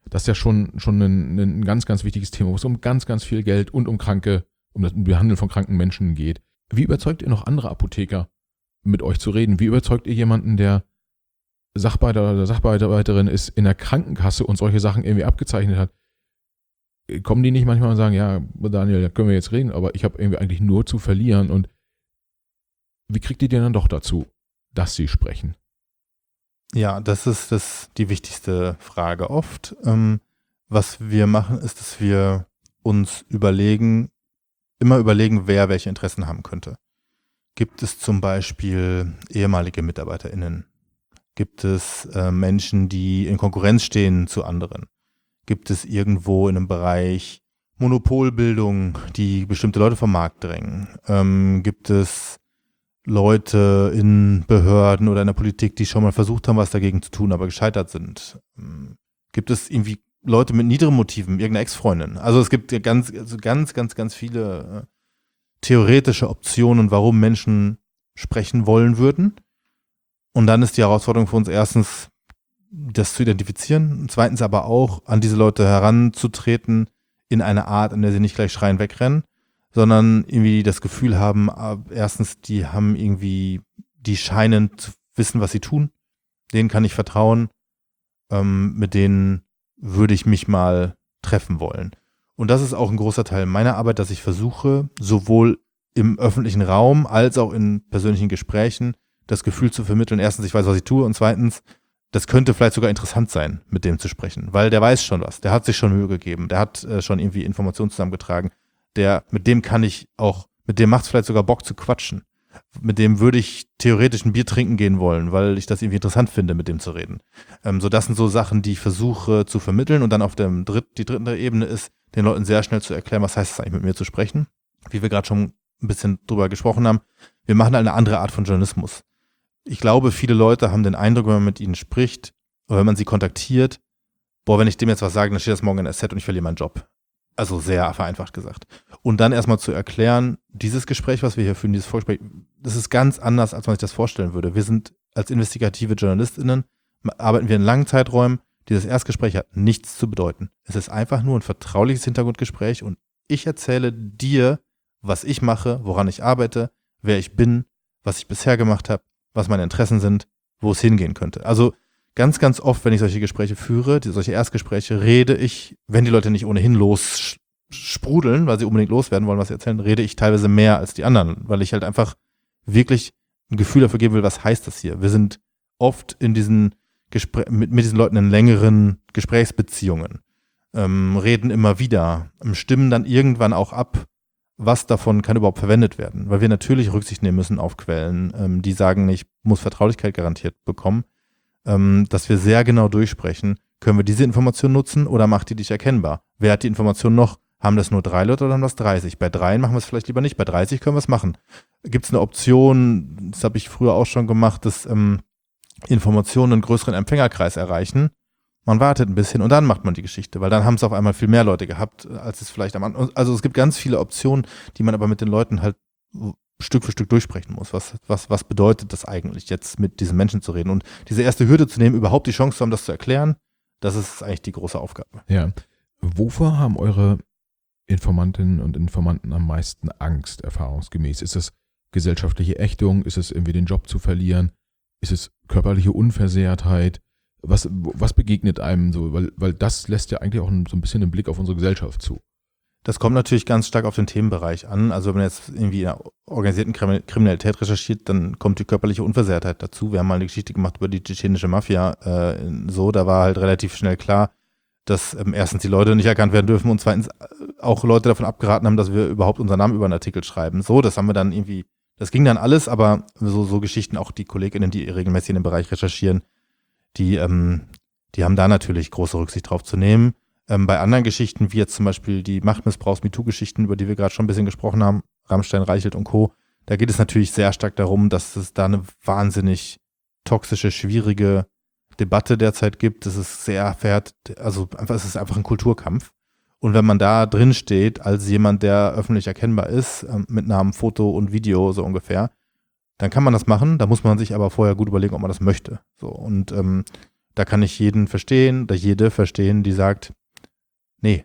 Das ist ja schon ein ganz, ganz wichtiges Thema, wo es um ganz, ganz viel Geld und um das Behandeln von kranken Menschen geht. Wie überzeugt ihr noch andere Apotheker, mit euch zu reden? Wie überzeugt ihr jemanden, der Sachbearbeiter oder Sachbearbeiterin ist in der Krankenkasse und solche Sachen irgendwie abgezeichnet hat? Kommen die nicht manchmal und sagen, ja, Daniel, da können wir jetzt reden, aber ich habe irgendwie eigentlich nur zu verlieren, und wie kriegt ihr denn dann doch dazu, dass sie sprechen? Ja, das ist die wichtigste Frage oft. Was wir machen, ist, dass wir uns immer überlegen, wer welche Interessen haben könnte. Gibt es zum Beispiel ehemalige MitarbeiterInnen? Gibt es Menschen, die in Konkurrenz stehen zu anderen? Gibt es irgendwo in einem Bereich Monopolbildung, die bestimmte Leute vom Markt drängen? Gibt es Leute in Behörden oder in der Politik, die schon mal versucht haben, was dagegen zu tun, aber gescheitert sind? Gibt es irgendwie Leute mit niederen Motiven, irgendeine Ex-Freundin? Also es gibt ja ganz viele theoretische Optionen, warum Menschen sprechen wollen würden. Und dann ist die Herausforderung für uns erstens, das zu identifizieren, und zweitens aber auch, an diese Leute heranzutreten in eine Art, in der sie nicht gleich schreien wegrennen, sondern irgendwie das Gefühl haben, erstens, die scheinen zu wissen, was sie tun, denen kann ich vertrauen, mit denen würde ich mich mal treffen wollen. Und das ist auch ein großer Teil meiner Arbeit, dass ich versuche, sowohl im öffentlichen Raum als auch in persönlichen Gesprächen das Gefühl zu vermitteln, erstens, ich weiß, was ich tue, und zweitens, das könnte vielleicht sogar interessant sein, mit dem zu sprechen, weil der weiß schon was, der hat sich schon Mühe gegeben, der hat schon irgendwie Informationen zusammengetragen, mit dem macht es vielleicht sogar Bock zu quatschen. Mit dem würde ich theoretisch ein Bier trinken gehen wollen, weil ich das irgendwie interessant finde, mit dem zu reden. So, das sind so Sachen, die ich versuche zu vermitteln, und dann auf die dritte Ebene ist, den Leuten sehr schnell zu erklären, was heißt es eigentlich, mit mir zu sprechen. Wie wir gerade schon ein bisschen drüber gesprochen haben, wir machen eine andere Art von Journalismus. Ich glaube, viele Leute haben den Eindruck, wenn man mit ihnen spricht oder wenn man sie kontaktiert, wenn ich dem jetzt was sage, dann steht das morgen in der SZ und ich verliere meinen Job. Also sehr vereinfacht gesagt. Und dann erstmal zu erklären, dieses Gespräch, was wir hier führen, dieses Vorgespräch, das ist ganz anders, als man sich das vorstellen würde. Wir sind als investigative JournalistInnen, arbeiten wir in langen Zeiträumen. Dieses Erstgespräch hat nichts zu bedeuten. Es ist einfach nur ein vertrauliches Hintergrundgespräch, und ich erzähle dir, was ich mache, woran ich arbeite, wer ich bin, was ich bisher gemacht habe, was meine Interessen sind, wo es hingehen könnte. Also ganz, ganz oft, wenn ich solche Gespräche führe, solche Erstgespräche, rede ich, wenn die Leute nicht ohnehin lossprudeln, weil sie unbedingt loswerden wollen, was sie erzählen, rede ich teilweise mehr als die anderen, weil ich halt einfach wirklich ein Gefühl dafür geben will, was heißt das hier. Wir sind oft in diesen mit diesen Leuten in längeren Gesprächsbeziehungen, reden immer wieder, stimmen dann irgendwann auch ab, was davon kann überhaupt verwendet werden, weil wir natürlich Rücksicht nehmen müssen auf Quellen, die sagen, ich muss Vertraulichkeit garantiert bekommen, dass wir sehr genau durchsprechen, können wir diese Information nutzen oder macht die dich erkennbar? Wer hat die Information noch? Haben das nur 3 Leute oder haben das 30? Bei 3 machen wir es vielleicht lieber nicht, bei 30 können wir es machen. Gibt es eine Option, das habe ich früher auch schon gemacht, dass Informationen einen größeren Empfängerkreis erreichen? Man wartet ein bisschen und dann macht man die Geschichte, weil dann haben es auf einmal viel mehr Leute gehabt, als es vielleicht am Anfang. Also es gibt ganz viele Optionen, die man aber mit den Leuten halt Stück für Stück durchsprechen muss. Was bedeutet das eigentlich, jetzt mit diesen Menschen zu reden? Und diese erste Hürde zu nehmen, überhaupt die Chance zu haben, das zu erklären, das ist eigentlich die große Aufgabe. Ja. Wovor haben eure Informantinnen und Informanten am meisten Angst, erfahrungsgemäß? Ist es gesellschaftliche Ächtung? Ist es irgendwie den Job zu verlieren? Ist es körperliche Unversehrtheit? Was begegnet einem so? Weil das lässt ja eigentlich auch so ein bisschen den Blick auf unsere Gesellschaft zu. Das kommt natürlich ganz stark auf den Themenbereich an. Also wenn man jetzt irgendwie in der organisierten Kriminalität recherchiert, dann kommt die körperliche Unversehrtheit dazu. Wir haben mal eine Geschichte gemacht über die tschetschenische Mafia. Da war halt relativ schnell klar, dass erstens die Leute nicht erkannt werden dürfen und zweitens auch Leute davon abgeraten haben, dass wir überhaupt unseren Namen über einen Artikel schreiben. So, das haben wir dann irgendwie, das ging dann alles, aber so Geschichten, auch die KollegInnen, die regelmäßig in dem Bereich recherchieren, die haben da natürlich große Rücksicht drauf zu nehmen. Bei anderen Geschichten, wie jetzt zum Beispiel die Machtmissbrauchs-MeToo-Geschichten, über die wir gerade schon ein bisschen gesprochen haben, Rammstein, Reichelt und Co., da geht es natürlich sehr stark darum, dass es da eine wahnsinnig toxische, schwierige Debatte derzeit gibt. Es ist sehr es ist einfach ein Kulturkampf. Und wenn man da drin steht, als jemand, der öffentlich erkennbar ist, mit Namen, Foto und Video so ungefähr, dann kann man das machen. Da muss man sich aber vorher gut überlegen, ob man das möchte. So, und Da kann ich jeden verstehen oder jede verstehen, die sagt, nee,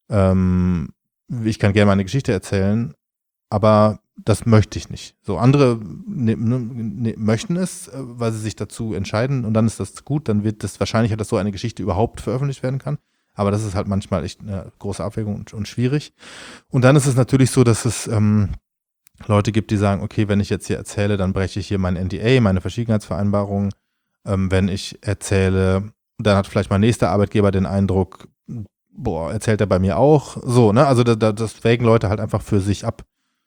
ich kann gerne meine Geschichte erzählen, aber das möchte ich nicht. So, andere möchten es, weil sie sich dazu entscheiden und dann ist das gut, dann wird das wahrscheinlicher, dass so eine Geschichte überhaupt veröffentlicht werden kann. Aber das ist halt manchmal echt eine große Abwägung und schwierig. Und dann ist es natürlich so, dass es Leute gibt, die sagen, okay, wenn ich jetzt hier erzähle, dann breche ich hier mein NDA, meine Verschwiegenheitsvereinbarung. Wenn ich erzähle, dann hat vielleicht mein nächster Arbeitgeber den Eindruck, erzählt er bei mir auch? So, ne? Also das wägen Leute halt einfach für sich ab.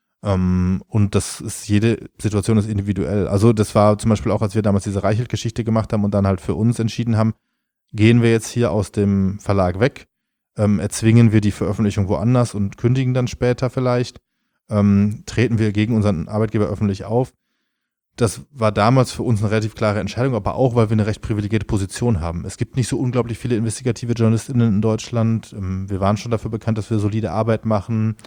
Und das ist, jede Situation ist individuell. Also das war zum Beispiel auch, als wir damals diese Reichelt-Geschichte gemacht haben und dann halt für uns entschieden haben, gehen wir jetzt hier aus dem Verlag weg, erzwingen wir die Veröffentlichung woanders und kündigen dann später vielleicht, treten wir gegen unseren Arbeitgeber öffentlich auf. Das war damals für uns eine relativ klare Entscheidung, aber auch, weil wir eine recht privilegierte Position haben. Es gibt nicht so unglaublich viele investigative JournalistInnen in Deutschland. Wir waren schon dafür bekannt, dass wir solide Arbeit machen.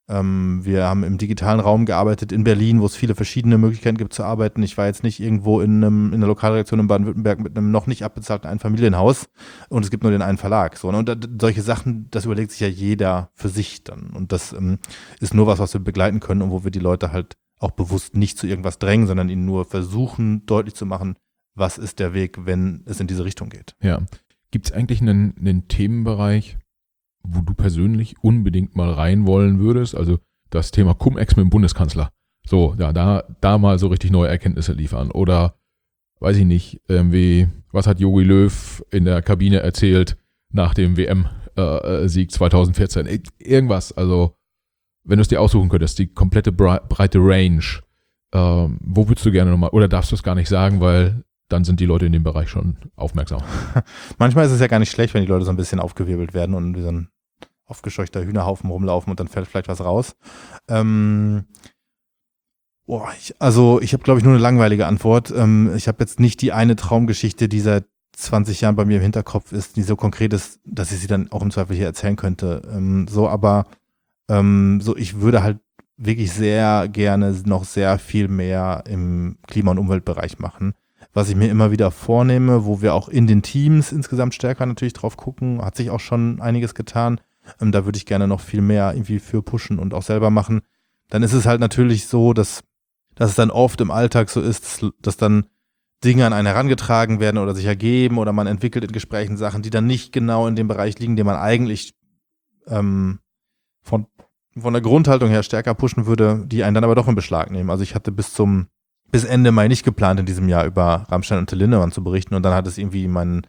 Wir haben im digitalen Raum gearbeitet in Berlin, wo es viele verschiedene Möglichkeiten gibt zu arbeiten. Ich war jetzt nicht irgendwo in einer Lokalredaktion in Baden-Württemberg mit einem noch nicht abbezahlten Einfamilienhaus und es gibt nur den einen Verlag. So, ne? Und solche Sachen, das überlegt sich ja jeder für sich dann. Und das ist nur was wir begleiten können und wo wir die Leute halt auch bewusst nicht zu irgendwas drängen, sondern ihnen nur versuchen, deutlich zu machen, was ist der Weg, wenn es in diese Richtung geht. Ja. Gibt es eigentlich einen Themenbereich, wo du persönlich unbedingt mal rein wollen würdest? Also das Thema Cum-Ex mit dem Bundeskanzler. So, da mal so richtig neue Erkenntnisse liefern. Oder, weiß ich nicht, irgendwie, was hat Jogi Löw in der Kabine erzählt nach dem WM-Sieg 2014? Irgendwas, also wenn du es dir aussuchen könntest, die komplette breite Range, wo würdest du gerne nochmal, oder darfst du es gar nicht sagen, weil dann sind die Leute in dem Bereich schon aufmerksam. Manchmal ist es ja gar nicht schlecht, wenn die Leute so ein bisschen aufgewirbelt werden und wie so ein aufgescheuchter Hühnerhaufen rumlaufen und dann fällt vielleicht was raus. Ich habe, glaube ich, nur eine langweilige Antwort. Ich habe jetzt nicht die eine Traumgeschichte, die seit 20 Jahren bei mir im Hinterkopf ist, die so konkret ist, dass ich sie dann auch im Zweifel hier erzählen könnte. Ich würde halt wirklich sehr gerne noch sehr viel mehr im Klima- und Umweltbereich machen. Was ich mir immer wieder vornehme, wo wir auch in den Teams insgesamt stärker natürlich drauf gucken, hat sich auch schon einiges getan. Da würde ich gerne noch viel mehr irgendwie für pushen und auch selber machen. Dann ist es halt natürlich so, dass es dann oft im Alltag so ist, dass dann Dinge an einen herangetragen werden oder sich ergeben oder man entwickelt in Gesprächen Sachen, die dann nicht genau in dem Bereich liegen, den man eigentlich von der Grundhaltung her stärker pushen würde, die einen dann aber doch in Beschlag nehmen. Also ich hatte bis Ende Mai nicht geplant, in diesem Jahr über Rammstein und Till Lindemann zu berichten und dann hat es irgendwie meine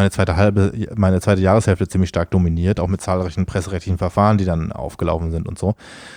zweite Jahreshälfte ziemlich stark dominiert, auch mit zahlreichen presserechtlichen Verfahren, die dann aufgelaufen sind und so.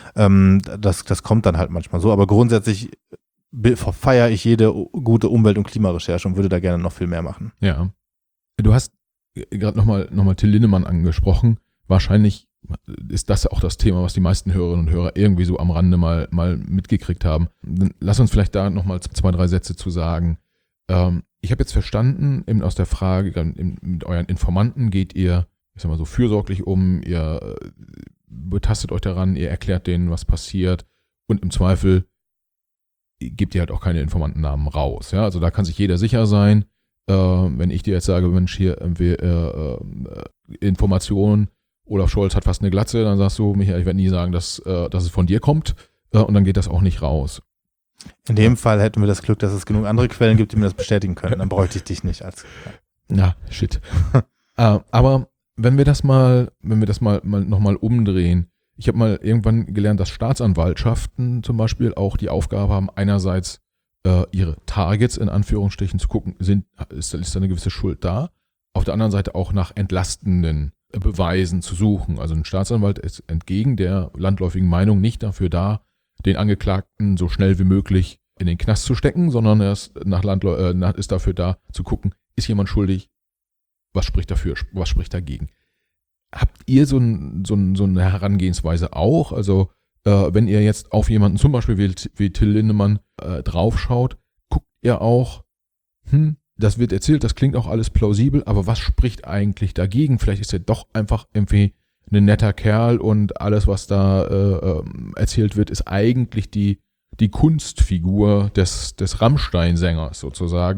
Das kommt dann halt manchmal so, aber grundsätzlich feiere ich jede gute Umwelt- und Klimarecherche und würde da gerne noch viel mehr machen. Ja. Du hast gerade nochmal Till Lindemann angesprochen. Wahrscheinlich ist das auch das Thema, was die meisten Hörerinnen und Hörer irgendwie so am Rande mal mitgekriegt haben. Dann lass uns vielleicht da nochmal 2, 3 Sätze zu sagen. Ich habe jetzt verstanden, eben aus der Frage, mit euren Informanten geht ihr, ich sag mal so, fürsorglich um, ihr betastet euch daran, ihr erklärt denen, was passiert und im Zweifel gebt ihr halt auch keine Informantennamen raus. Ja? Also da kann sich jeder sicher sein, wenn ich dir jetzt sage, Mensch, hier irgendwie Informationen, Olaf Scholz hat fast eine Glatze, dann sagst du, Michael, ich werde nie sagen, dass es von dir kommt und dann geht das auch nicht raus. In dem Fall hätten wir das Glück, dass es genug andere Quellen gibt, die mir das bestätigen können. Dann bräuchte ich dich nicht als. Na, shit. Aber wenn wir das mal nochmal umdrehen, ich habe mal irgendwann gelernt, dass Staatsanwaltschaften zum Beispiel auch die Aufgabe haben, einerseits ihre Targets in Anführungsstrichen zu gucken, ist da eine gewisse Schuld da, auf der anderen Seite auch nach entlastenden Beweisen zu suchen. Also ein Staatsanwalt ist entgegen der landläufigen Meinung nicht dafür da, den Angeklagten so schnell wie möglich in den Knast zu stecken, sondern er ist ist dafür da zu gucken, ist jemand schuldig, was spricht dafür, was spricht dagegen. Habt ihr so eine Herangehensweise auch? Also wenn ihr jetzt auf jemanden zum Beispiel wie Till Lindemann draufschaut, guckt ihr auch, das wird erzählt, das klingt auch alles plausibel, aber was spricht eigentlich dagegen? Vielleicht ist er doch einfach irgendwie ein netter Kerl und alles, was da erzählt wird, ist eigentlich die Kunstfigur des Rammstein-Sängers sozusagen.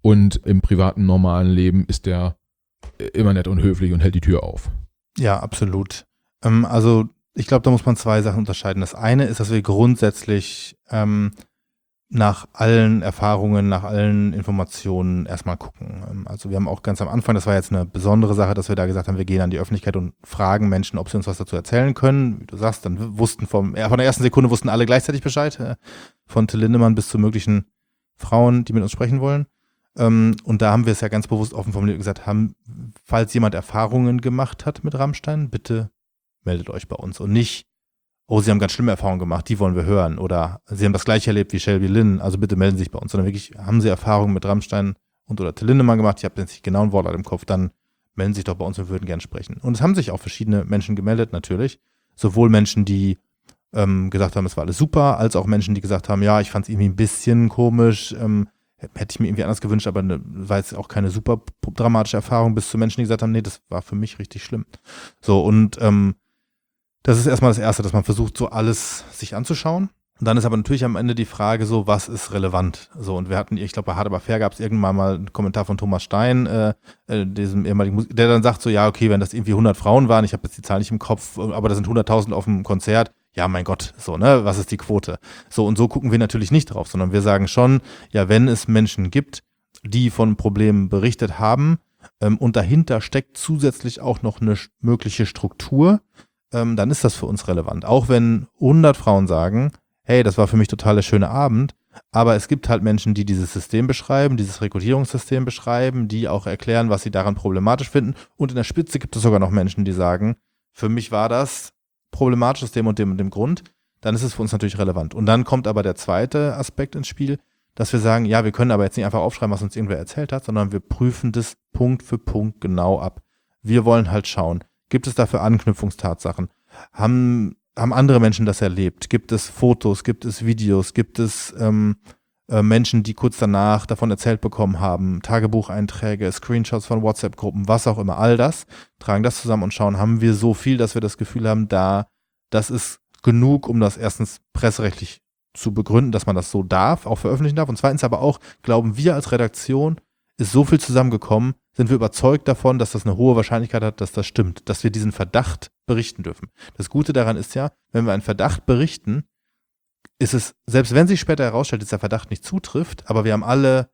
und im privaten, normalen Leben ist der immer nett und höflich und hält die Tür auf. Ja, absolut. Also ich glaube, da muss man zwei Sachen unterscheiden. Das eine ist, dass wir grundsätzlich nach allen Erfahrungen, nach allen Informationen erstmal gucken. Also wir haben auch ganz am Anfang, das war jetzt eine besondere Sache, dass wir da gesagt haben, wir gehen an die Öffentlichkeit und fragen Menschen, ob sie uns was dazu erzählen können. Wie du sagst, dann wussten von der ersten Sekunde wussten alle gleichzeitig Bescheid, von Till Lindemann bis zu möglichen Frauen, die mit uns sprechen wollen. Und da haben wir es ja ganz bewusst offen formuliert gesagt, falls jemand Erfahrungen gemacht hat mit Rammstein, bitte meldet euch bei uns und nicht, oh, sie haben ganz schlimme Erfahrungen gemacht, die wollen wir hören, oder sie haben das gleiche erlebt wie Shelby Lynn, also bitte melden Sie sich bei uns, sondern wirklich, haben sie Erfahrungen mit Rammstein und oder Till Lindemann gemacht, ich habe jetzt nicht genau ein Wort im Kopf, dann melden Sie sich doch bei uns und würden gern sprechen. Und es haben sich auch verschiedene Menschen gemeldet, natürlich, sowohl Menschen, die gesagt haben, es war alles super, als auch Menschen, die gesagt haben, ja, ich fand es irgendwie ein bisschen komisch, hätte ich mir irgendwie anders gewünscht, aber war jetzt auch keine super dramatische Erfahrung, bis zu Menschen, die gesagt haben, nee, das war für mich richtig schlimm. So, und das ist erstmal das Erste, dass man versucht, so alles sich anzuschauen. Und dann ist aber natürlich am Ende die Frage so, was ist relevant? So, und wir hatten, ich glaube, bei Hard aber fair gab es irgendwann mal einen Kommentar von Thomas Stein, diesem ehemaligen der dann sagt so, ja, okay, wenn das irgendwie 100 Frauen waren, ich habe jetzt die Zahl nicht im Kopf, aber da sind 100.000 auf dem Konzert, ja, mein Gott, so, ne, was ist die Quote? So, und so gucken wir natürlich nicht drauf, sondern wir sagen schon, ja, wenn es Menschen gibt, die von Problemen berichtet haben, und dahinter steckt zusätzlich auch noch eine mögliche Struktur, dann ist das für uns relevant. Auch wenn 100 Frauen sagen, hey, das war für mich total der schöne Abend, aber es gibt halt Menschen, die dieses System beschreiben, dieses Rekrutierungssystem beschreiben, die auch erklären, was sie daran problematisch finden. Und in der Spitze gibt es sogar noch Menschen, die sagen, für mich war das problematisch aus dem und dem Grund, dann ist es für uns natürlich relevant. Und dann kommt aber der zweite Aspekt ins Spiel, dass wir sagen, ja, wir können aber jetzt nicht einfach aufschreiben, was uns irgendwer erzählt hat, sondern wir prüfen das Punkt für Punkt genau ab. Wir wollen halt schauen, gibt es dafür Anknüpfungstatsachen? Haben andere Menschen das erlebt? Gibt es Fotos? Gibt es Videos? Gibt es Menschen, die kurz danach davon erzählt bekommen haben? Tagebucheinträge, Screenshots von WhatsApp-Gruppen, was auch immer. All das, tragen das zusammen und schauen, haben wir so viel, dass wir das Gefühl haben, das ist genug, um das erstens presserechtlich zu begründen, dass man das so darf, auch veröffentlichen darf. Und zweitens aber auch, glauben wir als Redaktion, ist so viel zusammengekommen, sind wir überzeugt davon, dass das eine hohe Wahrscheinlichkeit hat, dass das stimmt, dass wir diesen Verdacht berichten dürfen. Das Gute daran ist ja, wenn wir einen Verdacht berichten, ist es, selbst wenn sich später herausstellt, dass der Verdacht nicht zutrifft, aber wir haben alle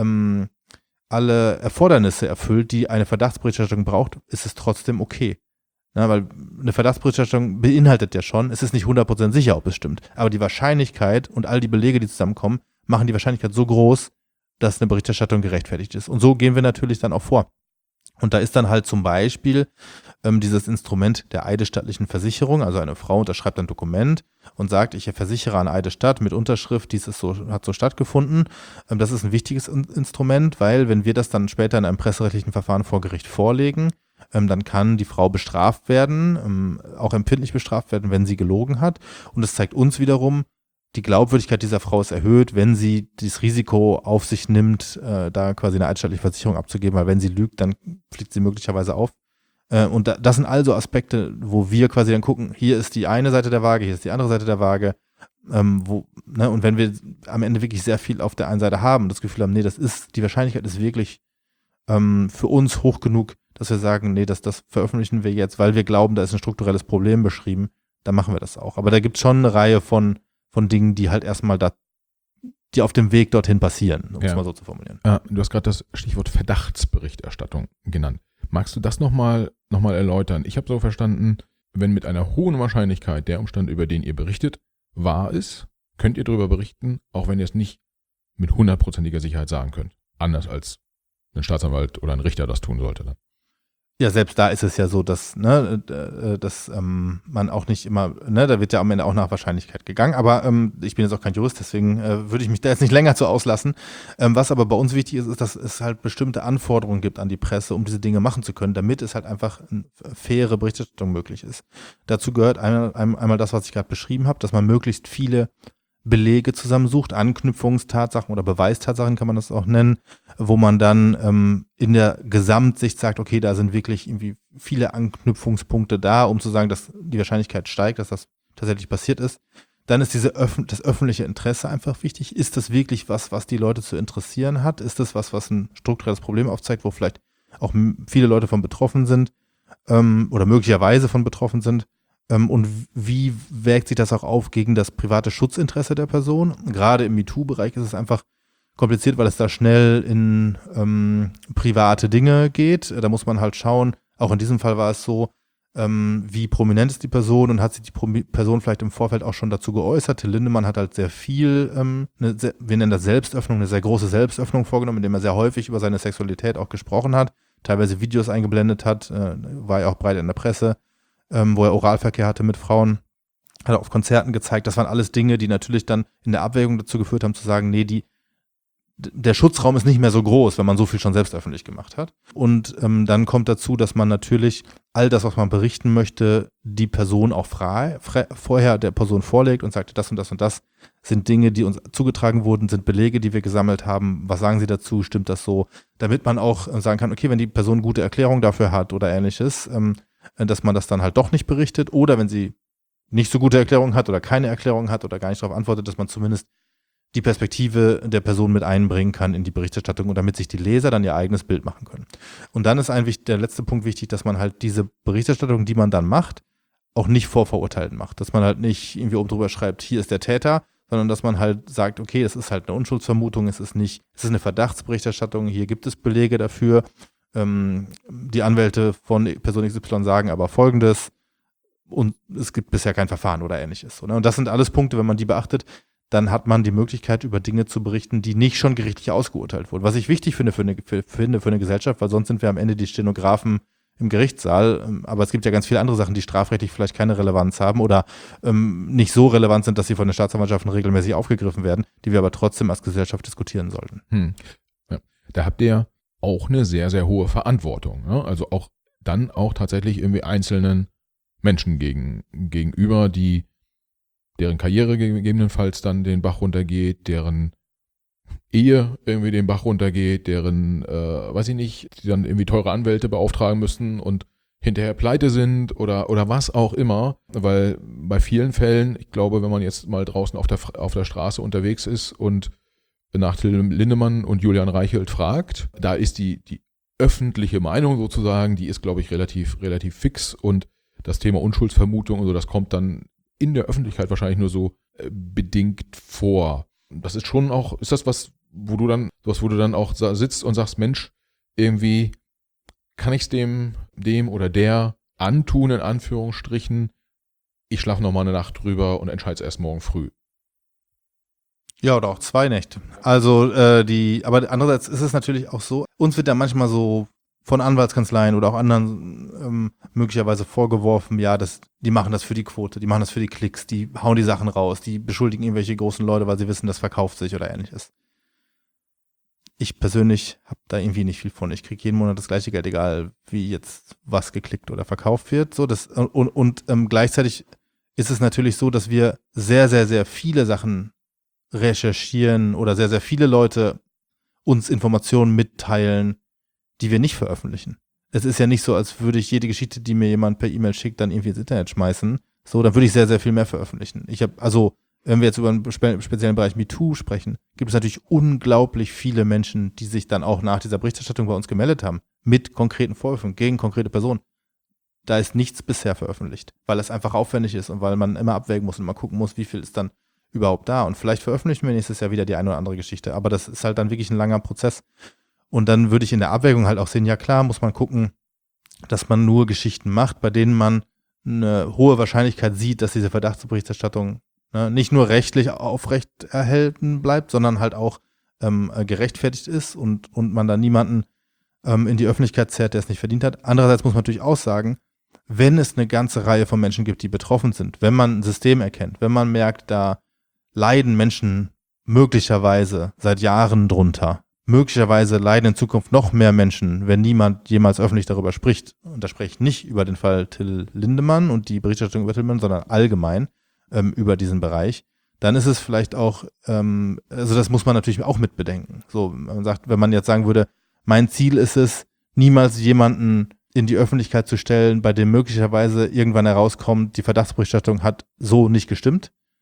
Erfordernisse erfüllt, die eine Verdachtsberichterstattung braucht, ist es trotzdem okay. Na, weil eine Verdachtsberichterstattung beinhaltet ja schon, es ist nicht 100% sicher, ob es stimmt, aber die Wahrscheinlichkeit und all die Belege, die zusammenkommen, machen die Wahrscheinlichkeit so groß, dass eine Berichterstattung gerechtfertigt ist. Und so gehen wir natürlich dann auch vor. Und da ist dann halt zum Beispiel dieses Instrument der eidesstattlichen Versicherung, also eine Frau unterschreibt ein Dokument und sagt, ich versichere an Eidesstatt mit Unterschrift, hat so stattgefunden. Das ist ein wichtiges Instrument, weil wenn wir das dann später in einem presserechtlichen Verfahren vor Gericht vorlegen, dann kann die Frau bestraft werden, auch empfindlich bestraft werden, wenn sie gelogen hat. Und es zeigt uns wiederum, die Glaubwürdigkeit dieser Frau ist erhöht, wenn sie dieses Risiko auf sich nimmt, da quasi eine eidesstattliche Versicherung abzugeben, weil wenn sie lügt, dann fliegt sie möglicherweise auf. Und das sind also Aspekte, wo wir quasi dann gucken, hier ist die eine Seite der Waage, hier ist die andere Seite der Waage. Und wenn wir am Ende wirklich sehr viel auf der einen Seite haben und das Gefühl haben, nee, die Wahrscheinlichkeit ist wirklich für uns hoch genug, dass wir sagen, nee, das veröffentlichen wir jetzt, weil wir glauben, da ist ein strukturelles Problem beschrieben, dann machen wir das auch. Aber da gibt es schon eine Reihe von Dingen, die halt erstmal die auf dem Weg dorthin passieren, um es mal so zu formulieren. Du hast gerade das Stichwort Verdachtsberichterstattung genannt. Magst du das nochmal erläutern? Ich habe so verstanden, wenn mit einer hohen Wahrscheinlichkeit der Umstand, über den ihr berichtet, wahr ist, könnt ihr darüber berichten, auch wenn ihr es nicht mit 100%iger Sicherheit sagen könnt. Anders als ein Staatsanwalt oder ein Richter das tun sollte dann. Ja, selbst da ist es ja so, dass man auch nicht immer, da wird ja am Ende auch nach Wahrscheinlichkeit gegangen, aber ich bin jetzt auch kein Jurist, deswegen würde ich mich da jetzt nicht länger zu auslassen. Was aber bei uns wichtig ist, dass es halt bestimmte Anforderungen gibt an die Presse, um diese Dinge machen zu können, damit es halt einfach eine faire Berichterstattung möglich ist. Dazu gehört einmal das, was ich gerade beschrieben habe, dass man möglichst viele Belege zusammensucht, Anknüpfungstatsachen oder Beweistatsachen kann man das auch nennen, wo man dann in der Gesamtsicht sagt, okay, da sind wirklich irgendwie viele Anknüpfungspunkte da, um zu sagen, dass die Wahrscheinlichkeit steigt, dass das tatsächlich passiert ist. Dann ist das öffentliche Interesse einfach wichtig. Ist das wirklich was die Leute zu interessieren hat? Ist das was ein strukturelles Problem aufzeigt, wo vielleicht auch viele Leute von betroffen sind oder möglicherweise von betroffen sind? Und wie wägt sich das auch auf gegen das private Schutzinteresse der Person? Gerade im MeToo-Bereich ist es einfach kompliziert, weil es da schnell in private Dinge geht. Da muss man halt schauen, auch in diesem Fall war es so, wie prominent ist die Person und hat sich die Person vielleicht im Vorfeld auch schon dazu geäußert. Till Lindemann hat halt sehr viel, wir nennen das Selbstöffnung, eine sehr große Selbstöffnung vorgenommen, indem er sehr häufig über seine Sexualität auch gesprochen hat, teilweise Videos eingeblendet hat, war ja auch breit in der Presse, wo er Oralverkehr hatte mit Frauen, hat er auf Konzerten gezeigt. Das waren alles Dinge, die natürlich dann in der Abwägung dazu geführt haben, zu sagen, nee, der Schutzraum ist nicht mehr so groß, wenn man so viel schon selbst öffentlich gemacht hat. Und dann kommt dazu, dass man natürlich all das, was man berichten möchte, die Person auch vorher der Person vorlegt und sagt, das und das und das sind Dinge, die uns zugetragen wurden, sind Belege, die wir gesammelt haben. Was sagen Sie dazu? Stimmt das so? Damit man auch sagen kann, okay, wenn die Person gute Erklärung dafür hat oder ähnliches, dass man das dann halt doch nicht berichtet. Oder wenn sie nicht so gute Erklärung hat oder keine Erklärung hat oder gar nicht darauf antwortet, dass man zumindest die Perspektive der Person mit einbringen kann in die Berichterstattung und damit sich die Leser dann ihr eigenes Bild machen können. Und dann ist eigentlich der letzte Punkt wichtig, dass man halt diese Berichterstattung, die man dann macht, auch nicht vorverurteilt macht. Dass man halt nicht irgendwie oben drüber schreibt, hier ist der Täter, sondern dass man halt sagt, okay, es ist halt eine Unschuldsvermutung, es ist eine Verdachtsberichterstattung, hier gibt es Belege dafür. Die Anwälte von Person XY sagen aber Folgendes und es gibt bisher kein Verfahren oder ähnliches. Und das sind alles Punkte, wenn man die beachtet, dann hat man die Möglichkeit, über Dinge zu berichten, die nicht schon gerichtlich ausgeurteilt wurden. Was ich wichtig finde für eine Gesellschaft, weil sonst sind wir am Ende die Stenografen im Gerichtssaal. Aber es gibt ja ganz viele andere Sachen, die strafrechtlich vielleicht keine Relevanz haben oder nicht so relevant sind, dass sie von den Staatsanwaltschaften regelmäßig aufgegriffen werden, die wir aber trotzdem als Gesellschaft diskutieren sollten. Ja. Da habt ihr auch eine sehr, sehr hohe Verantwortung. Ja? Also dann auch tatsächlich irgendwie einzelnen Menschen gegenüber, deren Karriere gegebenenfalls dann den Bach runtergeht, deren Ehe irgendwie den Bach runtergeht, deren, weiß ich nicht, die dann irgendwie teure Anwälte beauftragen müssen und hinterher pleite sind oder was auch immer, weil bei vielen Fällen, ich glaube, wenn man jetzt mal draußen auf der Straße unterwegs ist und nach Till Lindemann und Julian Reichelt fragt, da ist die öffentliche Meinung sozusagen, die ist, glaube ich, relativ fix und das Thema Unschuldsvermutung und so, das kommt dann in der Öffentlichkeit wahrscheinlich nur so bedingt vor. Das ist schon auch, ist das was, wo du dann auch sitzt und sagst, Mensch, irgendwie kann ich es dem oder der antun, in Anführungsstrichen, ich schlafe noch mal eine Nacht drüber und entscheide es erst morgen früh. Ja, oder auch 2 Nächte. Also aber andererseits ist es natürlich auch so, uns wird da manchmal so von Anwaltskanzleien oder auch anderen möglicherweise vorgeworfen, ja, die machen das für die Quote, die machen das für die Klicks, die hauen die Sachen raus, die beschuldigen irgendwelche großen Leute, weil sie wissen, das verkauft sich oder ähnliches. Ich persönlich habe da irgendwie nicht viel von. Ich kriege jeden Monat das gleiche Geld, egal wie jetzt was geklickt oder verkauft wird. So, und gleichzeitig ist es natürlich so, dass wir sehr, sehr, sehr viele Sachen recherchieren oder sehr, sehr viele Leute uns Informationen mitteilen, die wir nicht veröffentlichen. Es ist ja nicht so, als würde ich jede Geschichte, die mir jemand per E-Mail schickt, dann irgendwie ins Internet schmeißen. So, dann würde ich sehr, sehr viel mehr veröffentlichen. Wenn wir jetzt über einen speziellen Bereich MeToo sprechen, gibt es natürlich unglaublich viele Menschen, die sich dann auch nach dieser Berichterstattung bei uns gemeldet haben, mit konkreten Vorwürfen gegen konkrete Personen. Da ist nichts bisher veröffentlicht, weil es einfach aufwendig ist und weil man immer abwägen muss und mal gucken muss, wie viel ist dann überhaupt da. Und vielleicht veröffentlichen wir nächstes Jahr wieder die eine oder andere Geschichte, aber das ist halt dann wirklich ein langer Prozess. Und dann würde ich in der Abwägung halt auch sehen, ja klar, muss man gucken, dass man nur Geschichten macht, bei denen man eine hohe Wahrscheinlichkeit sieht, dass diese Verdachtsberichterstattung nicht nur rechtlich aufrechterhalten bleibt, sondern halt auch gerechtfertigt ist und man da niemanden in die Öffentlichkeit zerrt, der es nicht verdient hat. Andererseits muss man natürlich auch sagen, wenn es eine ganze Reihe von Menschen gibt, die betroffen sind, wenn man ein System erkennt, wenn man merkt, da leiden Menschen möglicherweise seit Jahren drunter, möglicherweise leiden in Zukunft noch mehr Menschen, wenn niemand jemals öffentlich darüber spricht. Und da spreche ich nicht über den Fall Till Lindemann und die Berichterstattung über Till Lindemann, sondern allgemein über diesen Bereich. Dann ist es vielleicht auch, also das muss man natürlich auch mit bedenken. So, man sagt, wenn man jetzt sagen würde, mein Ziel ist es, niemals jemanden in die Öffentlichkeit zu stellen, bei dem möglicherweise irgendwann herauskommt, die Verdachtsberichterstattung hat so nicht gestimmt,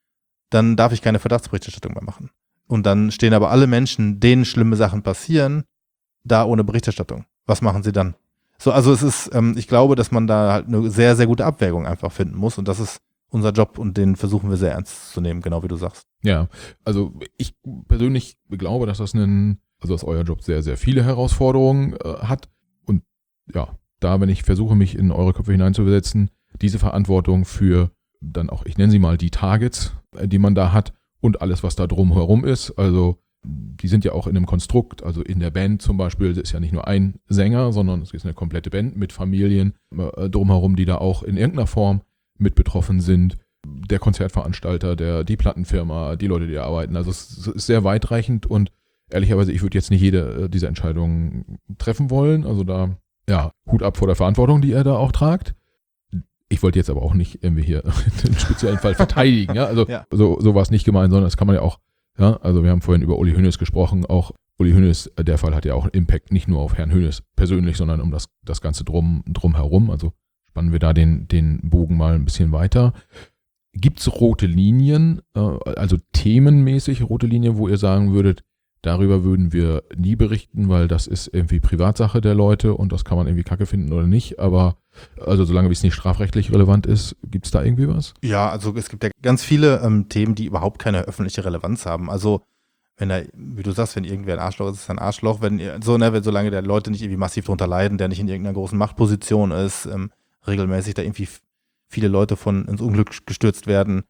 dann darf ich keine Verdachtsberichterstattung mehr machen. Und dann stehen aber alle Menschen, denen schlimme Sachen passieren, da ohne Berichterstattung. Was machen sie dann? So, also es ist, ich glaube, dass man da halt eine sehr, sehr gute Abwägung einfach finden muss und das ist unser Job und den versuchen wir sehr ernst zu nehmen, genau wie du sagst. Ja, also ich persönlich glaube, dass dass euer Job sehr, sehr viele Herausforderungen hat und ja, da, wenn ich versuche, mich in eure Köpfe hineinzuversetzen, diese Verantwortung für dann auch, ich nenne sie mal die Targets, die man da hat und alles, was da drumherum ist, also die sind ja auch in einem Konstrukt, also in der Band zum Beispiel, ist ja nicht nur ein Sänger, sondern es ist eine komplette Band mit Familien drumherum, die da auch in irgendeiner Form mit betroffen sind. Der Konzertveranstalter, die Plattenfirma, die Leute, die da arbeiten. Also es ist sehr weitreichend und ehrlicherweise, ich würde jetzt nicht jede dieser Entscheidungen treffen wollen. Also da, ja, Hut ab vor der Verantwortung, die ihr da auch tragt. Ich wollte jetzt aber auch nicht irgendwie hier den speziellen Fall verteidigen. Ja? Also ja. So war es nicht gemeint, sondern das kann man ja auch. Ja, also wir haben vorhin über Uli Hoeneß gesprochen. Auch Uli Hoeneß, der Fall hat ja auch einen Impact nicht nur auf Herrn Hoeneß persönlich, sondern um das Ganze drumherum. Also spannen wir da den Bogen mal ein bisschen weiter. Gibt es rote Linien, also themenmäßig rote Linien, wo ihr sagen würdet, darüber würden wir nie berichten, weil das ist irgendwie Privatsache der Leute und das kann man irgendwie kacke finden oder nicht, aber also solange es nicht strafrechtlich relevant ist, gibt es da irgendwie was? Ja, also es gibt ja ganz viele Themen, die überhaupt keine öffentliche Relevanz haben. Also wenn wie du sagst, wenn irgendwer ein Arschloch ist, ist es ein Arschloch. Solange der Leute nicht irgendwie massiv drunter leiden, der nicht in irgendeiner großen Machtposition ist, regelmäßig da irgendwie viele Leute ins Unglück gestürzt werden.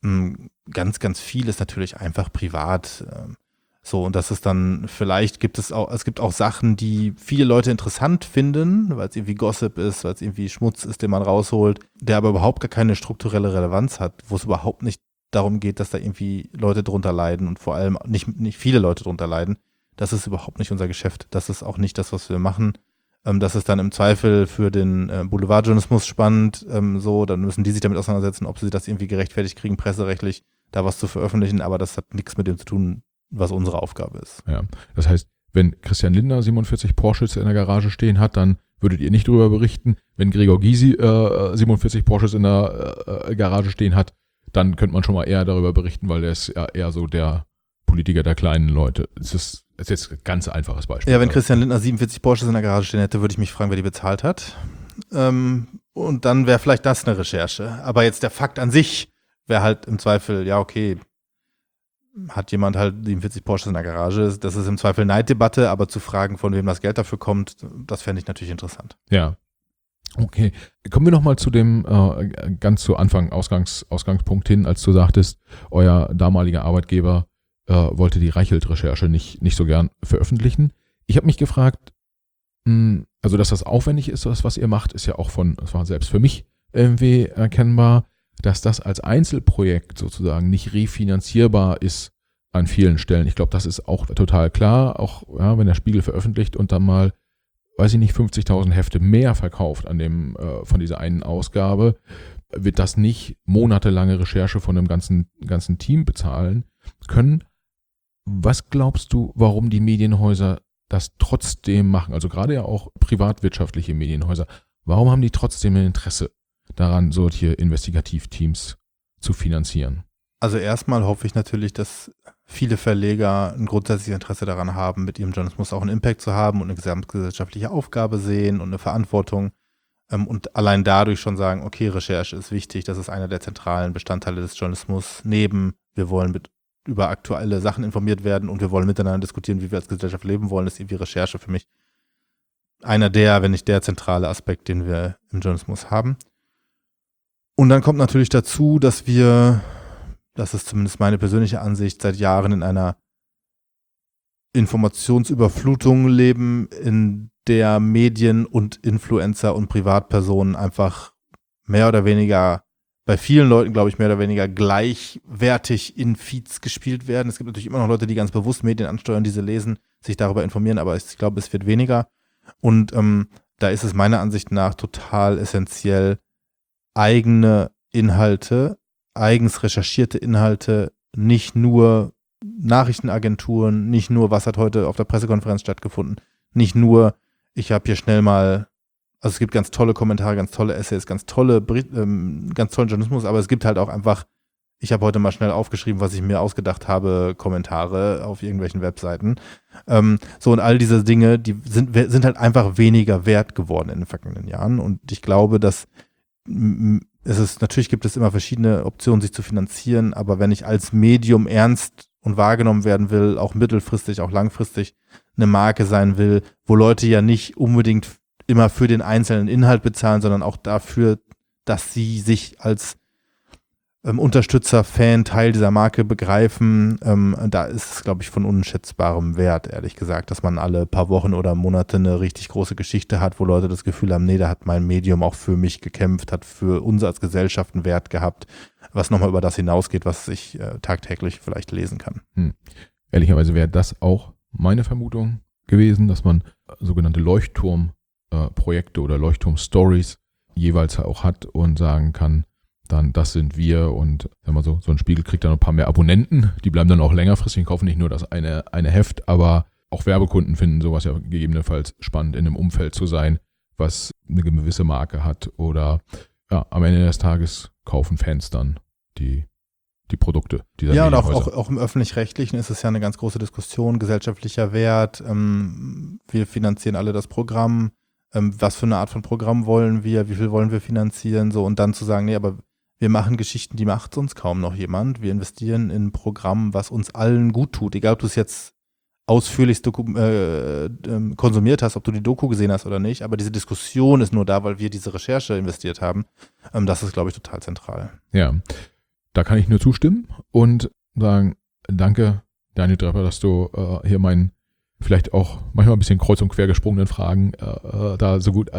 Ganz, ganz viel ist natürlich einfach privat. So, und das ist dann, vielleicht es gibt auch Sachen, die viele Leute interessant finden, weil es irgendwie Gossip ist, weil es irgendwie Schmutz ist, den man rausholt, der aber überhaupt gar keine strukturelle Relevanz hat, wo es überhaupt nicht darum geht, dass da irgendwie Leute drunter leiden und vor allem nicht viele Leute drunter leiden. Das ist überhaupt nicht unser Geschäft. Das ist auch nicht das, was wir machen. Das ist dann im Zweifel für den Boulevardjournalismus spannend. Dann müssen die sich damit auseinandersetzen, ob sie das irgendwie gerechtfertigt kriegen, presserechtlich da was zu veröffentlichen. Aber das hat nichts mit dem zu tun, was unsere Aufgabe ist. Ja, das heißt, wenn Christian Lindner 47 Porsches in der Garage stehen hat, dann würdet ihr nicht darüber berichten. Wenn Gregor Gysi 47 Porsches in der Garage stehen hat, dann könnte man schon mal eher darüber berichten, weil der ist ja eher so der Politiker der kleinen Leute. Das ist jetzt ein ganz einfaches Beispiel. Ja, wenn Christian Lindner 47 Porsches in der Garage stehen hätte, würde ich mich fragen, wer die bezahlt hat. Und dann wäre vielleicht das eine Recherche. Aber jetzt der Fakt an sich wäre halt im Zweifel, ja okay, hat jemand halt 47 Porsches in der Garage. Das ist im Zweifel Neiddebatte, aber zu fragen, von wem das Geld dafür kommt, das fände ich natürlich interessant. Ja. Okay. Kommen wir nochmal zu dem ganz zu Anfang Ausgangspunkt hin, als du sagtest, euer damaliger Arbeitgeber wollte die Reichelt-Recherche nicht so gern veröffentlichen. Ich habe mich gefragt, also dass das aufwendig ist, was ihr macht, ist ja auch das war selbst für mich irgendwie erkennbar, dass das als Einzelprojekt sozusagen nicht refinanzierbar ist an vielen Stellen. Ich glaube, das ist auch total klar, auch ja, wenn der Spiegel veröffentlicht und dann mal, weiß ich nicht, 50.000 Hefte mehr verkauft von dieser einen Ausgabe, wird das nicht monatelange Recherche von einem ganzen Team bezahlen können. Was glaubst du, warum die Medienhäuser das trotzdem machen? Also gerade ja auch privatwirtschaftliche Medienhäuser. Warum haben die trotzdem ein Interesse daran, solche Investigativteams zu finanzieren? Also erstmal hoffe ich natürlich, dass viele Verleger ein grundsätzliches Interesse daran haben, mit ihrem Journalismus auch einen Impact zu haben und eine gesamtgesellschaftliche Aufgabe sehen und eine Verantwortung und allein dadurch schon sagen, okay, Recherche ist wichtig, das ist einer der zentralen Bestandteile des Journalismus. Wir wollen über aktuelle Sachen informiert werden und wir wollen miteinander diskutieren, wie wir als Gesellschaft leben wollen, ist irgendwie Recherche für mich einer wenn nicht der zentrale Aspekt, den wir im Journalismus haben. Und dann kommt natürlich dazu, dass wir, das ist zumindest meine persönliche Ansicht, seit Jahren in einer Informationsüberflutung leben, in der Medien und Influencer und Privatpersonen einfach mehr oder weniger, bei vielen Leuten glaube ich mehr oder weniger gleichwertig in Feeds gespielt werden. Es gibt natürlich immer noch Leute, die ganz bewusst Medien ansteuern, diese lesen, sich darüber informieren, aber ich glaube, es wird weniger. Und da ist es meiner Ansicht nach total essentiell, eigene Inhalte, eigens recherchierte Inhalte, nicht nur Nachrichtenagenturen, nicht nur, was hat heute auf der Pressekonferenz stattgefunden, nicht nur, ich habe hier schnell mal, also es gibt ganz tolle Kommentare, ganz tolle Essays, ganz tollen Journalismus, aber es gibt halt auch einfach, ich habe heute mal schnell aufgeschrieben, was ich mir ausgedacht habe, Kommentare auf irgendwelchen Webseiten. So, und all diese Dinge, die sind halt einfach weniger wert geworden in den vergangenen Jahren. Und ich glaube, dass natürlich gibt es immer verschiedene Optionen, sich zu finanzieren, aber wenn ich als Medium ernst und wahrgenommen werden will, auch mittelfristig, auch langfristig eine Marke sein will, wo Leute ja nicht unbedingt immer für den einzelnen Inhalt bezahlen, sondern auch dafür, dass sie sich als Unterstützer, Fan, Teil dieser Marke begreifen, da ist es, glaube ich, von unschätzbarem Wert, ehrlich gesagt, dass man alle paar Wochen oder Monate eine richtig große Geschichte hat, wo Leute das Gefühl haben, nee, da hat mein Medium auch für mich gekämpft, hat für uns als Gesellschaft einen Wert gehabt, was nochmal über das hinausgeht, was ich tagtäglich vielleicht lesen kann. Ehrlicherweise wäre das auch meine Vermutung gewesen, dass man sogenannte Leuchtturmprojekte oder Leuchtturm-Stories jeweils auch hat und sagen kann, dann das sind wir und wenn man so ein Spiegel kriegt dann ein paar mehr Abonnenten, die bleiben dann auch längerfristig und kaufen nicht nur das eine Heft, aber auch Werbekunden finden sowas ja gegebenenfalls spannend, in einem Umfeld zu sein, was eine gewisse Marke hat oder ja, am Ende des Tages kaufen Fans dann die Produkte dieser Ja, und Medienhäuser. auch im Öffentlich-Rechtlichen ist es ja eine ganz große Diskussion, gesellschaftlicher Wert, wir finanzieren alle das Programm, was für eine Art von Programm wollen wir, wie viel wollen wir finanzieren, so, und dann zu sagen, nee, aber wir machen Geschichten, die macht sonst kaum noch jemand. Wir investieren in ein Programm, was uns allen gut tut. Egal, ob du es jetzt ausführlich konsumiert hast, ob du die Doku gesehen hast oder nicht. Aber diese Diskussion ist nur da, weil wir diese Recherche investiert haben. Das ist, glaube ich, total zentral. Ja, da kann ich nur zustimmen und sagen, danke, Daniel Trepper, dass du hier meinen vielleicht auch manchmal ein bisschen kreuz und quer gesprungenen Fragen da so gut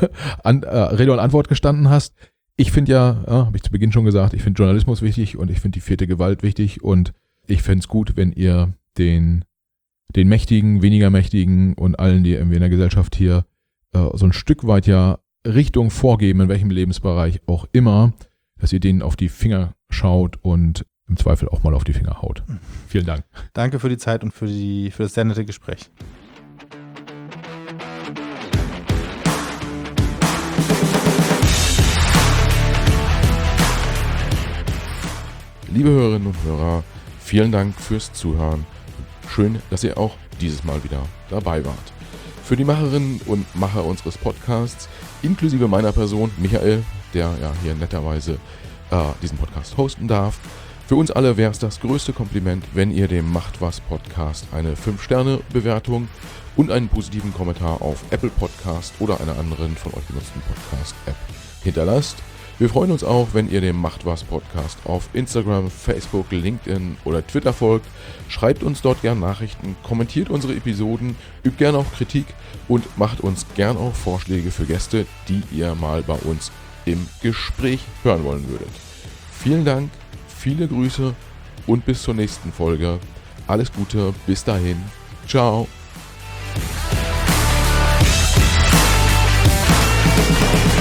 Rede und Antwort gestanden hast. Ich finde ja, habe ich zu Beginn schon gesagt, ich finde Journalismus wichtig und ich finde die 4. Gewalt wichtig und ich fände es gut, wenn ihr den Mächtigen, weniger Mächtigen und allen, die irgendwie in der Gesellschaft hier so ein Stück weit ja Richtung vorgeben, in welchem Lebensbereich auch immer, dass ihr denen auf die Finger schaut und im Zweifel auch mal auf die Finger haut. Vielen Dank. Danke für die Zeit und für das sehr nette Gespräch. Liebe Hörerinnen und Hörer, vielen Dank fürs Zuhören. Schön, dass ihr auch dieses Mal wieder dabei wart. Für die Macherinnen und Macher unseres Podcasts, inklusive meiner Person, Michael, der ja hier netterweise diesen Podcast hosten darf, für uns alle wäre es das größte Kompliment, wenn ihr dem Macht was Podcast eine 5-Sterne-Bewertung und einen positiven Kommentar auf Apple Podcast oder einer anderen von euch genutzten Podcast-App hinterlasst. Wir freuen uns auch, wenn ihr dem Macht was Podcast auf Instagram, Facebook, LinkedIn oder Twitter folgt. Schreibt uns dort gern Nachrichten, kommentiert unsere Episoden, übt gern auch Kritik und macht uns gern auch Vorschläge für Gäste, die ihr mal bei uns im Gespräch hören wollen würdet. Vielen Dank, viele Grüße und bis zur nächsten Folge. Alles Gute, bis dahin. Ciao.